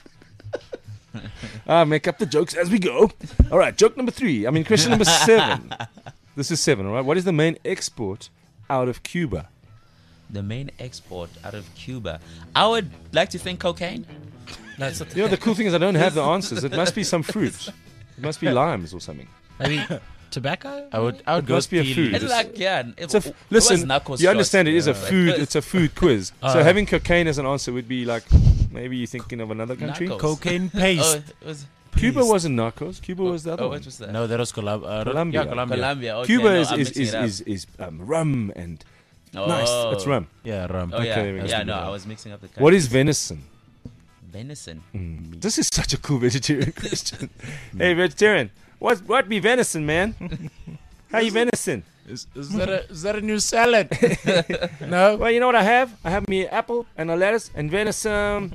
B: Make up the jokes as we go. All right, joke number 3. Question number 7. This is 7, all right? What is the main export out of Cuba?
E: The main export out of Cuba. I would like to think cocaine.
C: That's
B: You know, the cool thing is I don't have the answers. It must be some fruit. It must be limes or something.
C: maybe tobacco.
D: I would
B: It
D: go
B: must be a
D: tea
B: food.
D: leaves.
E: It's like, yeah.
B: Listen, you understand it is a food. It's a food quiz. So having cocaine as an answer would be like, maybe you're thinking of another country.
E: Narcos.
D: Cocaine
E: Oh,
D: paste.
E: it was.
B: Cuba wasn't Narcos. Cuba was the other
E: Oh,
B: one.
E: what was that?
D: No, that was Colombia.
B: Colombia.
D: Yeah, Colombia.
E: Colombia. Okay,
B: Cuba
E: no,
B: is
E: I'm mixing it up.
B: is rum and
E: Oh.
B: nice. It's rum.
D: Yeah, rum.
E: Oh, yeah.
B: Okay, we
E: Yeah,
B: must
E: no,
B: be
E: I
B: right.
E: was mixing up the
B: What
E: countries.
B: is venison?
E: Venison?
B: This is such a cool vegetarian question. Hey, vegetarian, what be venison, man? How you venison?
D: Is that a new salad? No.
B: Well, you know what I have? I have me apple and a lettuce and venison,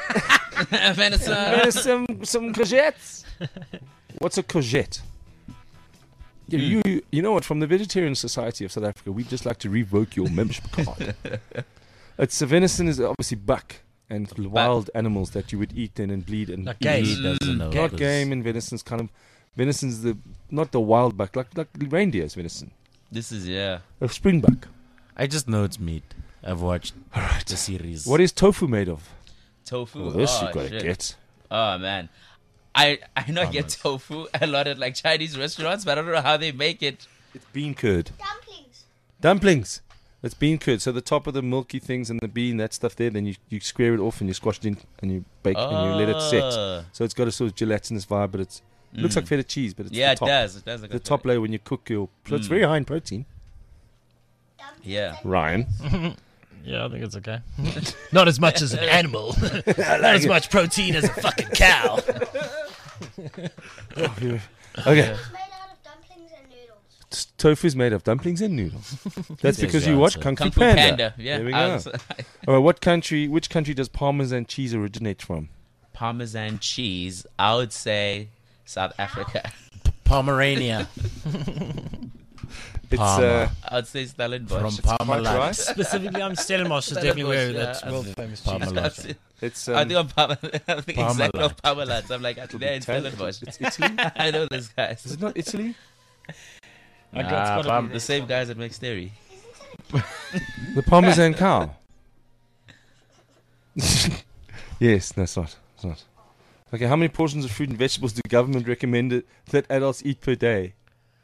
E: Venison.
B: some courgettes. What's a courgette? You know what? From the Vegetarian Society of South Africa, we'd just like to revoke your membership card. It's venison is obviously buck and wild animals that you would eat and bleed and
C: Like
B: eat.
C: game.
D: He doesn't know.
B: Not
D: because-
B: game and venison's kind of venison's not the wild buck like reindeer's venison.
E: This is, yeah.
B: A springbuck.
D: I just know it's meat. I've watched the series.
B: What is tofu made of?
E: Tofu.
B: Oh, this
E: oh,
B: you gotta
E: shit.
B: get.
E: Oh, man. I know I get tofu a lot at like Chinese restaurants, but I don't know how they make it.
B: It's bean curd.
I: Dumplings.
B: Dumplings. It's bean curd. So the top of the milky things and the bean, that stuff there, then you square it off and you squash it in and you bake and you let it set. So it's got a sort of gelatinous vibe, but it looks like feta cheese, but it's
E: Yeah,
B: the
E: it
B: top.
E: does. It does. Like
B: The top layer when you cook your... So it's very high in protein.
E: Yeah.
B: Ryan.
C: Yeah, I think it's okay. Not as much as an animal. Not as much protein as a fucking cow.
B: Okay.
I: It's made out of dumplings and noodles.
B: Tofu is made of dumplings and noodles. That's because you
D: the
B: watch
D: answer.
B: Kung Fu
E: Kung Fu
B: Panda.
E: Panda. Yeah.
B: There we
E: I
B: go.
E: was-
B: All right, which country does Parmesan cheese originate from?
E: Parmesan cheese. I would say South Africa.
D: Pomerania
B: It's
D: Parma.
E: I would say Stellenbosch.
D: from
B: quite
D: Parmalat.
B: right.
C: Specifically, I'm Stellenbosch is definitely where
E: Stellenbosch,
C: that's
E: yeah.
C: world famous cheese.
D: Parmalat.
B: It's
E: I think I'm I think exactly
D: Parmalat.
E: of Parmalat. I'm like, they're in Stellenbosch.
B: It's Italy.
E: I know this guys.
B: Is it not Italy?
E: The same guys that make Steri.
B: The Parmesan cow. Yes, no, it's not. It's not. Okay, how many portions of fruit and vegetables do government recommend that adults eat per day?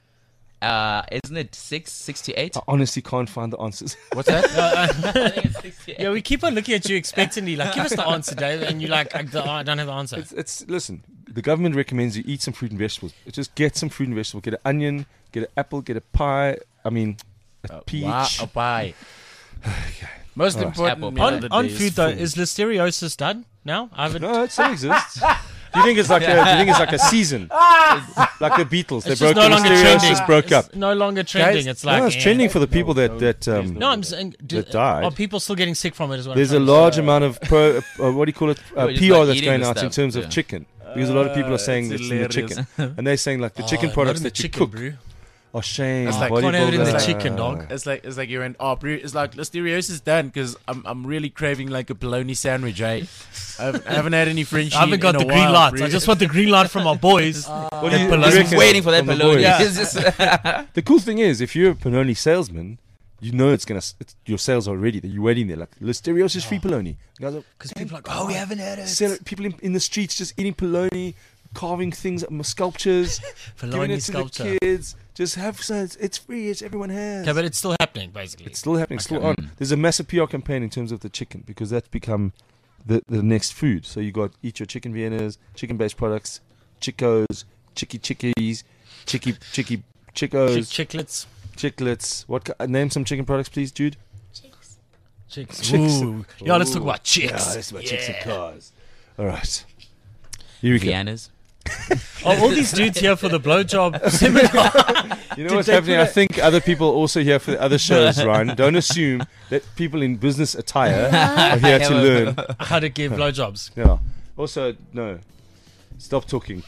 E: Isn't it 6 to 8?
B: I honestly can't find the answers.
D: What's that?
E: I think it's 6 to 8.
C: Yeah, we keep on looking at you expectantly, like, give us the answer, Dave, and you're like, I don't have the answer.
B: It's listen. The government recommends you eat some fruit and vegetables. Just get some fruit and vegetables. Get an onion. Get an apple. Get a pie. I mean, a peach.
D: Wow, a pie. Most
B: Alright.
D: important
E: Apple
D: meal
E: pie.
D: of the
C: On
D: day
C: food
D: is
C: though, is listeriosis done now? I haven't.
B: No, it still exists. Do you think it's like a season? Like the Beatles, they
C: It's
B: broke
C: just no
B: up.
C: longer
B: Mysteriosis
C: trending.
B: broke up.
C: It's no longer trending.
D: Guys,
C: It's like
B: No, it's trending for the people that
C: No, I'm saying,
B: that died.
C: are people still getting sick from it? As well?
B: There's a large amount of what do you call it?
E: We're just
B: PR
E: like
B: that's
E: eating
B: going
E: the
B: out in
E: stuff,
B: terms
E: yeah.
B: of chicken. Because a lot of people are saying
D: it's
B: it's in the chicken, and they're saying like the chicken products that you cook are shame.
D: It's like-
C: Can't have it in the
B: bodybuilder.
C: chicken, dog.
D: It's like you're in it's like listeriosis done because I'm really craving like a bologna sandwich. I haven't had any French.
C: I haven't got the green light. I just want the green light from our boys.
B: What do you
C: Bologna.
B: reckon
E: Waiting for that
B: from the
E: bologna.
B: boys?
E: It's just-
B: The cool thing is, if you're a Panoni salesman, you know your sales are ready. That you're waiting there like listeriosis free bologna. Guys are,
C: Because people are like, oh, we haven't had it.
B: sell it. People in the streets just eating bologna, carving things, sculptures, giving
C: Bologna
B: it to
C: sculpture.
B: the kids. Just have so it's free. It's everyone has.
C: Okay, but it's still happening, basically.
B: It's still happening, still on. There's a massive PR campaign in terms of the chicken because that's become the next food. So you got eat your chicken Viennas, chicken-based products, Chickos, chickies, chicos,
C: Chicklets.
B: chicklets. Name some chicken products, please, Jude.
C: Chicks.
B: Chicks.
C: Ooh. Yeah, let's talk about chicks.
B: Yeah, that's about chicks and cars. All right. Here we go.
E: Vienna's.
C: Oh, all these dudes here for the blowjob seminar.
B: You know what's happening? I think other people also here for the other shows, Ryan. Don't assume that people in business attire are here to learn.
C: How to give blowjobs.
B: Yeah. Also, no. Stop talking.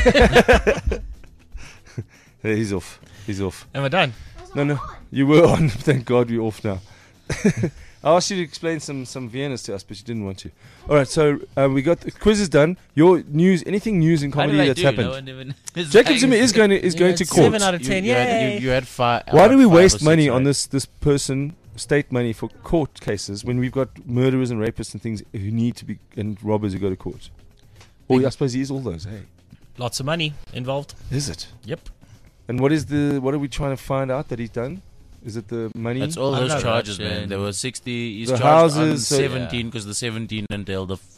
B: He's off. He's off.
C: Am I done?
B: No. You were on. Thank God we're off now. I asked you to explain some Viennas to us, but you didn't want to. All right, so we got the quiz is done. Your news, anything news in
E: How did
B: comedy
E: I
B: that's
E: do?
B: happened?
E: No one even- It's
B: Jacob
E: like-
B: Zuma is going to court.
C: 7 out of 10.
D: You
C: Yay.
D: had 5.
B: Why do we
D: about 5 or
B: waste
D: 6,
B: money
D: right?
B: on this person state money for court cases when we've got murderers and rapists and things who need to be, and robbers who go to court? Or I suppose he is all those, hey?
C: Lots of money involved.
B: Is it?
C: Yep.
B: And what are we trying to find out that he's done? Is it the money?
D: That's all
C: I don't
D: those
C: know
D: charges,
E: that,
D: man. There were 60. He's
B: The
D: charged on
B: houses,
D: 17 because the 17 entailed the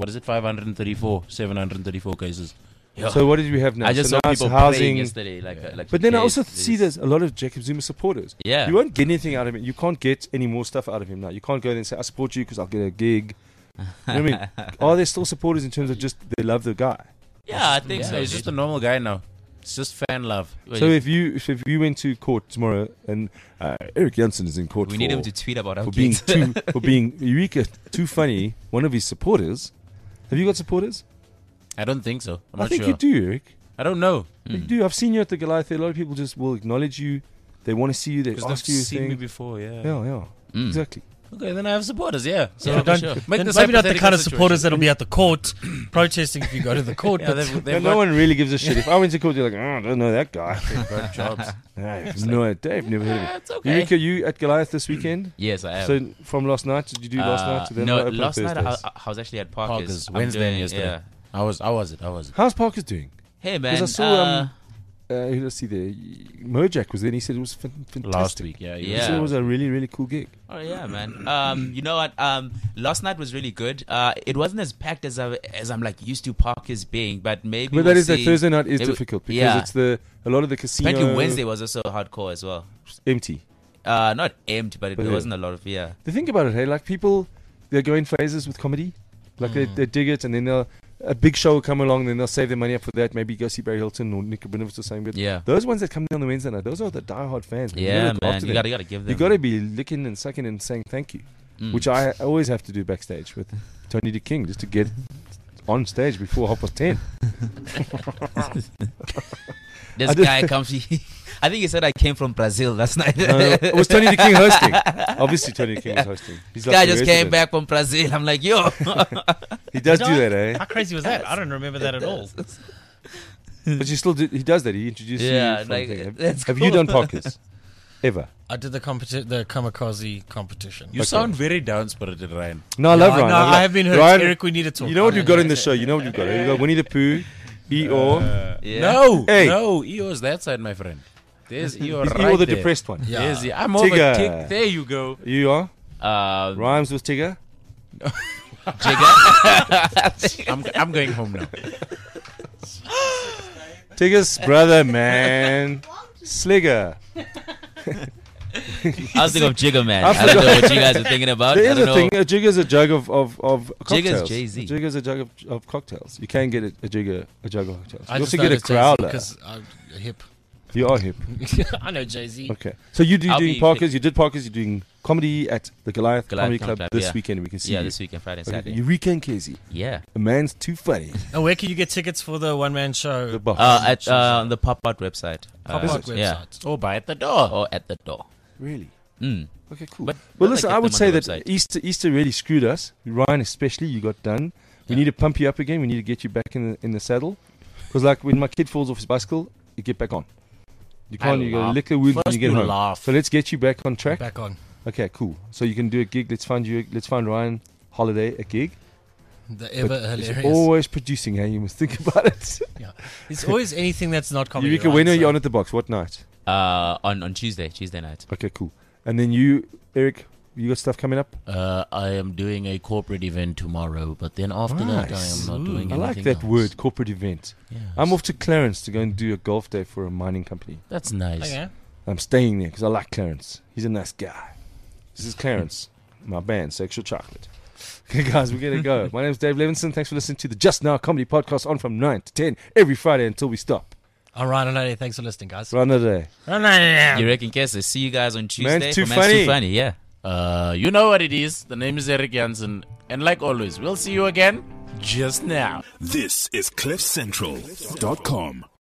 D: 734 cases.
B: So what did we have now?
E: I just
B: so
E: saw
B: now it's
E: people
B: housing
E: praying yesterday. Like
B: But then I also
E: there's-
B: see there's a lot of Jacob Zuma supporters.
E: Yeah.
B: You won't get anything out of him. You can't get any more stuff out of him now. You can't go there and say, I support you because I'll get a gig. You know what I mean? Are there still supporters in terms of just they love the guy?
E: Yeah, I think so.
D: He's just a normal guy now. It's just fan love.
B: So if you went to court tomorrow and Eric Jansen is in court
E: we
B: for,
E: need him to tweet about our
B: for being
E: kids.
B: for being Eureka too funny, one of his supporters. Have you got supporters?
D: I don't think so. I'm
B: I
D: not
B: think
D: sure.
B: you do, Eric.
D: I don't know.
B: You do. I've seen you at the Goliath. A lot of people just will acknowledge you. They want to see you. They
D: Because they've
B: ask you a
D: seen me
B: thing.
D: before, yeah.
B: Yeah, exactly.
D: Okay, then I have supporters, yeah. So
C: So don't,
D: sure.
C: then
D: this
C: maybe not the
D: hypothetical
C: kind of
D: situation.
C: supporters that'll be at the court protesting if you go to the court.
D: Yeah,
C: but
D: they've
B: No
D: got,
B: one really gives a shit. If I went to court, you're like, oh, I don't know that guy.
D: they've got jobs.
B: I have no idea. I've never heard of it.
E: It's okay.
B: Eureka, you at Goliath this weekend?
E: Yes, I am.
B: So from last night, did you do last night? To then
E: no,
B: open
E: last night
B: Thursdays?
E: I was actually at
D: Parker's.
E: Parker's.
D: Wednesday and
E: doing-
D: yesterday.
E: Yeah.
D: How was it?
B: How's Parker's doing?
E: Hey man,
B: Because I saw let's see there. Mojak was there and he said it was fantastic.
D: Last week, yeah.
B: He
E: Yeah.
B: said it was a really, really cool gig.
E: oh yeah, man. You know what? Last night was really good. It wasn't as packed as I'm like used to Parker's being, but maybe.
B: But
E: we'll
B: that is that
E: see.
B: Thursday night is
E: Maybe-
B: difficult because
E: yeah.
B: it's a lot of the casino
E: Apparently Wednesday was also hardcore as well.
B: empty.
E: Not empty, but
B: But
E: there
B: yeah.
E: wasn't a lot of
B: The thing about it, hey, like people, they go in phases with comedy. Like they dig it, and then a big show will come along, and then they'll save their money up for that. Maybe go see Barry Hilton or Nick Rabinovich or something. But
E: Yeah.
B: those ones that come down on the Wednesday night, those are the diehard fans. Man. You
E: Yeah,
B: gotta go
E: man.
B: after
E: You
B: them.
E: gotta give them.
B: You got to be licking and sucking and saying thank you, which I always have to do backstage with Tony the King just to get on stage before 10:30.
E: This
B: I did-
E: guy comes. I think he said I came from Brazil last night.
B: It was Tony the King hosting. Obviously, Tony the King was hosting. He's
E: This guy
B: the
E: just came
B: resident.
E: back from Brazil. I'm like, yo.
B: He does
C: Did
B: do
C: I?
B: that, eh?
C: how crazy was that? I don't remember that at all.
B: But you still do, he does that. He introduces
E: Yeah,
B: you. From
E: like,
B: thing.
E: that's
B: Have you
E: cool.
B: done Parkers? Ever?
C: I did the kamikaze competition.
D: You sound very down-spirited, Ryan.
B: No, I love Ryan.
C: No,
B: love-
C: I have been hurt.
B: Ryan,
C: Eric, we need to talk.
B: you know what you've got in the show? You know what you've got? You've got Winnie the Pooh, Eeyore,
E: Yeah.
D: No,
B: Hey.
D: no. EO's that side, my friend. There's EO
B: Is
D: right
B: Eeyore the
D: there.
B: depressed one.
C: Yeah.
D: There's the, I'm over
B: Tigger.
D: tick. There you go.
B: You are?
E: Um,
B: Rhymes with Tigger?
E: Jigga.
D: I'm going home now.
B: Tigger's brother, man. Sligger.
E: I was thinking of Jigga Man.
B: I
E: I don't know
B: forgot.
E: what you guys are thinking about.
B: There
E: I
B: is
E: don't
B: a
E: know.
B: thing. A jigger's a jug of cocktails.
E: Jay-Z.
B: A jigger's a jug of cocktails. You can get a jug of cocktails.
C: I
B: You
C: just
B: also get a crowler.
C: because I'm hip.
B: You are hip.
C: I know Jay-Z.
B: Okay. So you
E: I'll
B: doing
E: be
B: Parkers. You did Parkers. You're doing comedy at the Goliath Comedy Club this
E: yeah.
B: weekend. We can see
E: Yeah,
B: you.
E: this weekend, Friday and
B: Okay.
E: Saturday.
B: Eureka and Casey.
E: Yeah.
B: A man's too funny.
C: And where can you get tickets for the one-man show?
B: The boss.
E: At on the Pop Art website.
C: Pop Art website.
E: Yeah.
D: Oh, by at the door.
E: Or at the door.
B: Really?
E: Mm.
B: Okay, cool.
E: But
B: Well,
E: they'll
B: listen,
E: get
B: I would
E: them
B: say
E: on the
B: that
E: website.
B: Easter really screwed us. Ryan, especially, you got done. We need to pump you up again. We need to get you back in the saddle. Because, like, when my kid falls off his bicycle, you get back on. You can't. You got to
D: laugh.
B: lick the wound when
D: First
B: you get
D: you
B: home.
D: laugh.
B: So let's get you back on track.
C: Back on.
B: Okay, cool. So you can do a gig. Let's find Ryan Holiday a gig.
C: The ever
B: But it's
C: hilarious.
B: always producing. Hey, you must think about it.
C: It's always anything that's not comedy.
B: Eureka,
C: right?
B: when are you
C: So-
B: on at the box? What night?
E: On Tuesday night.
B: Okay, cool. And then you, Eric, you got stuff coming up?
D: I am doing a corporate event tomorrow, but then after that, I
B: Nice.
D: am not doing
B: I
D: anything
B: like that
D: else.
B: word, corporate event.
D: Yes.
B: I'm off to Clarence to go and do a golf day for a mining company.
D: That's nice.
C: Okay.
B: I'm staying there because I like Clarence. He's a nice guy. This is Clarence, my band, Sexual Chocolate. Okay, guys, we're going to go. My name's Dave Levinson. Thanks for listening to the Just Now Comedy Podcast on from 9 to 10 every Friday until we stop.
C: All right, Anadi, thanks for listening, guys.
B: Run the day.
E: You reckon, Kessa? See you guys on Tuesday.
B: Man's too
E: for
B: funny.
E: Too funny, yeah.
D: You know what it is. The name is Eric Jansen. And like always, we'll see you again just now.
A: This is CliffCentral.com.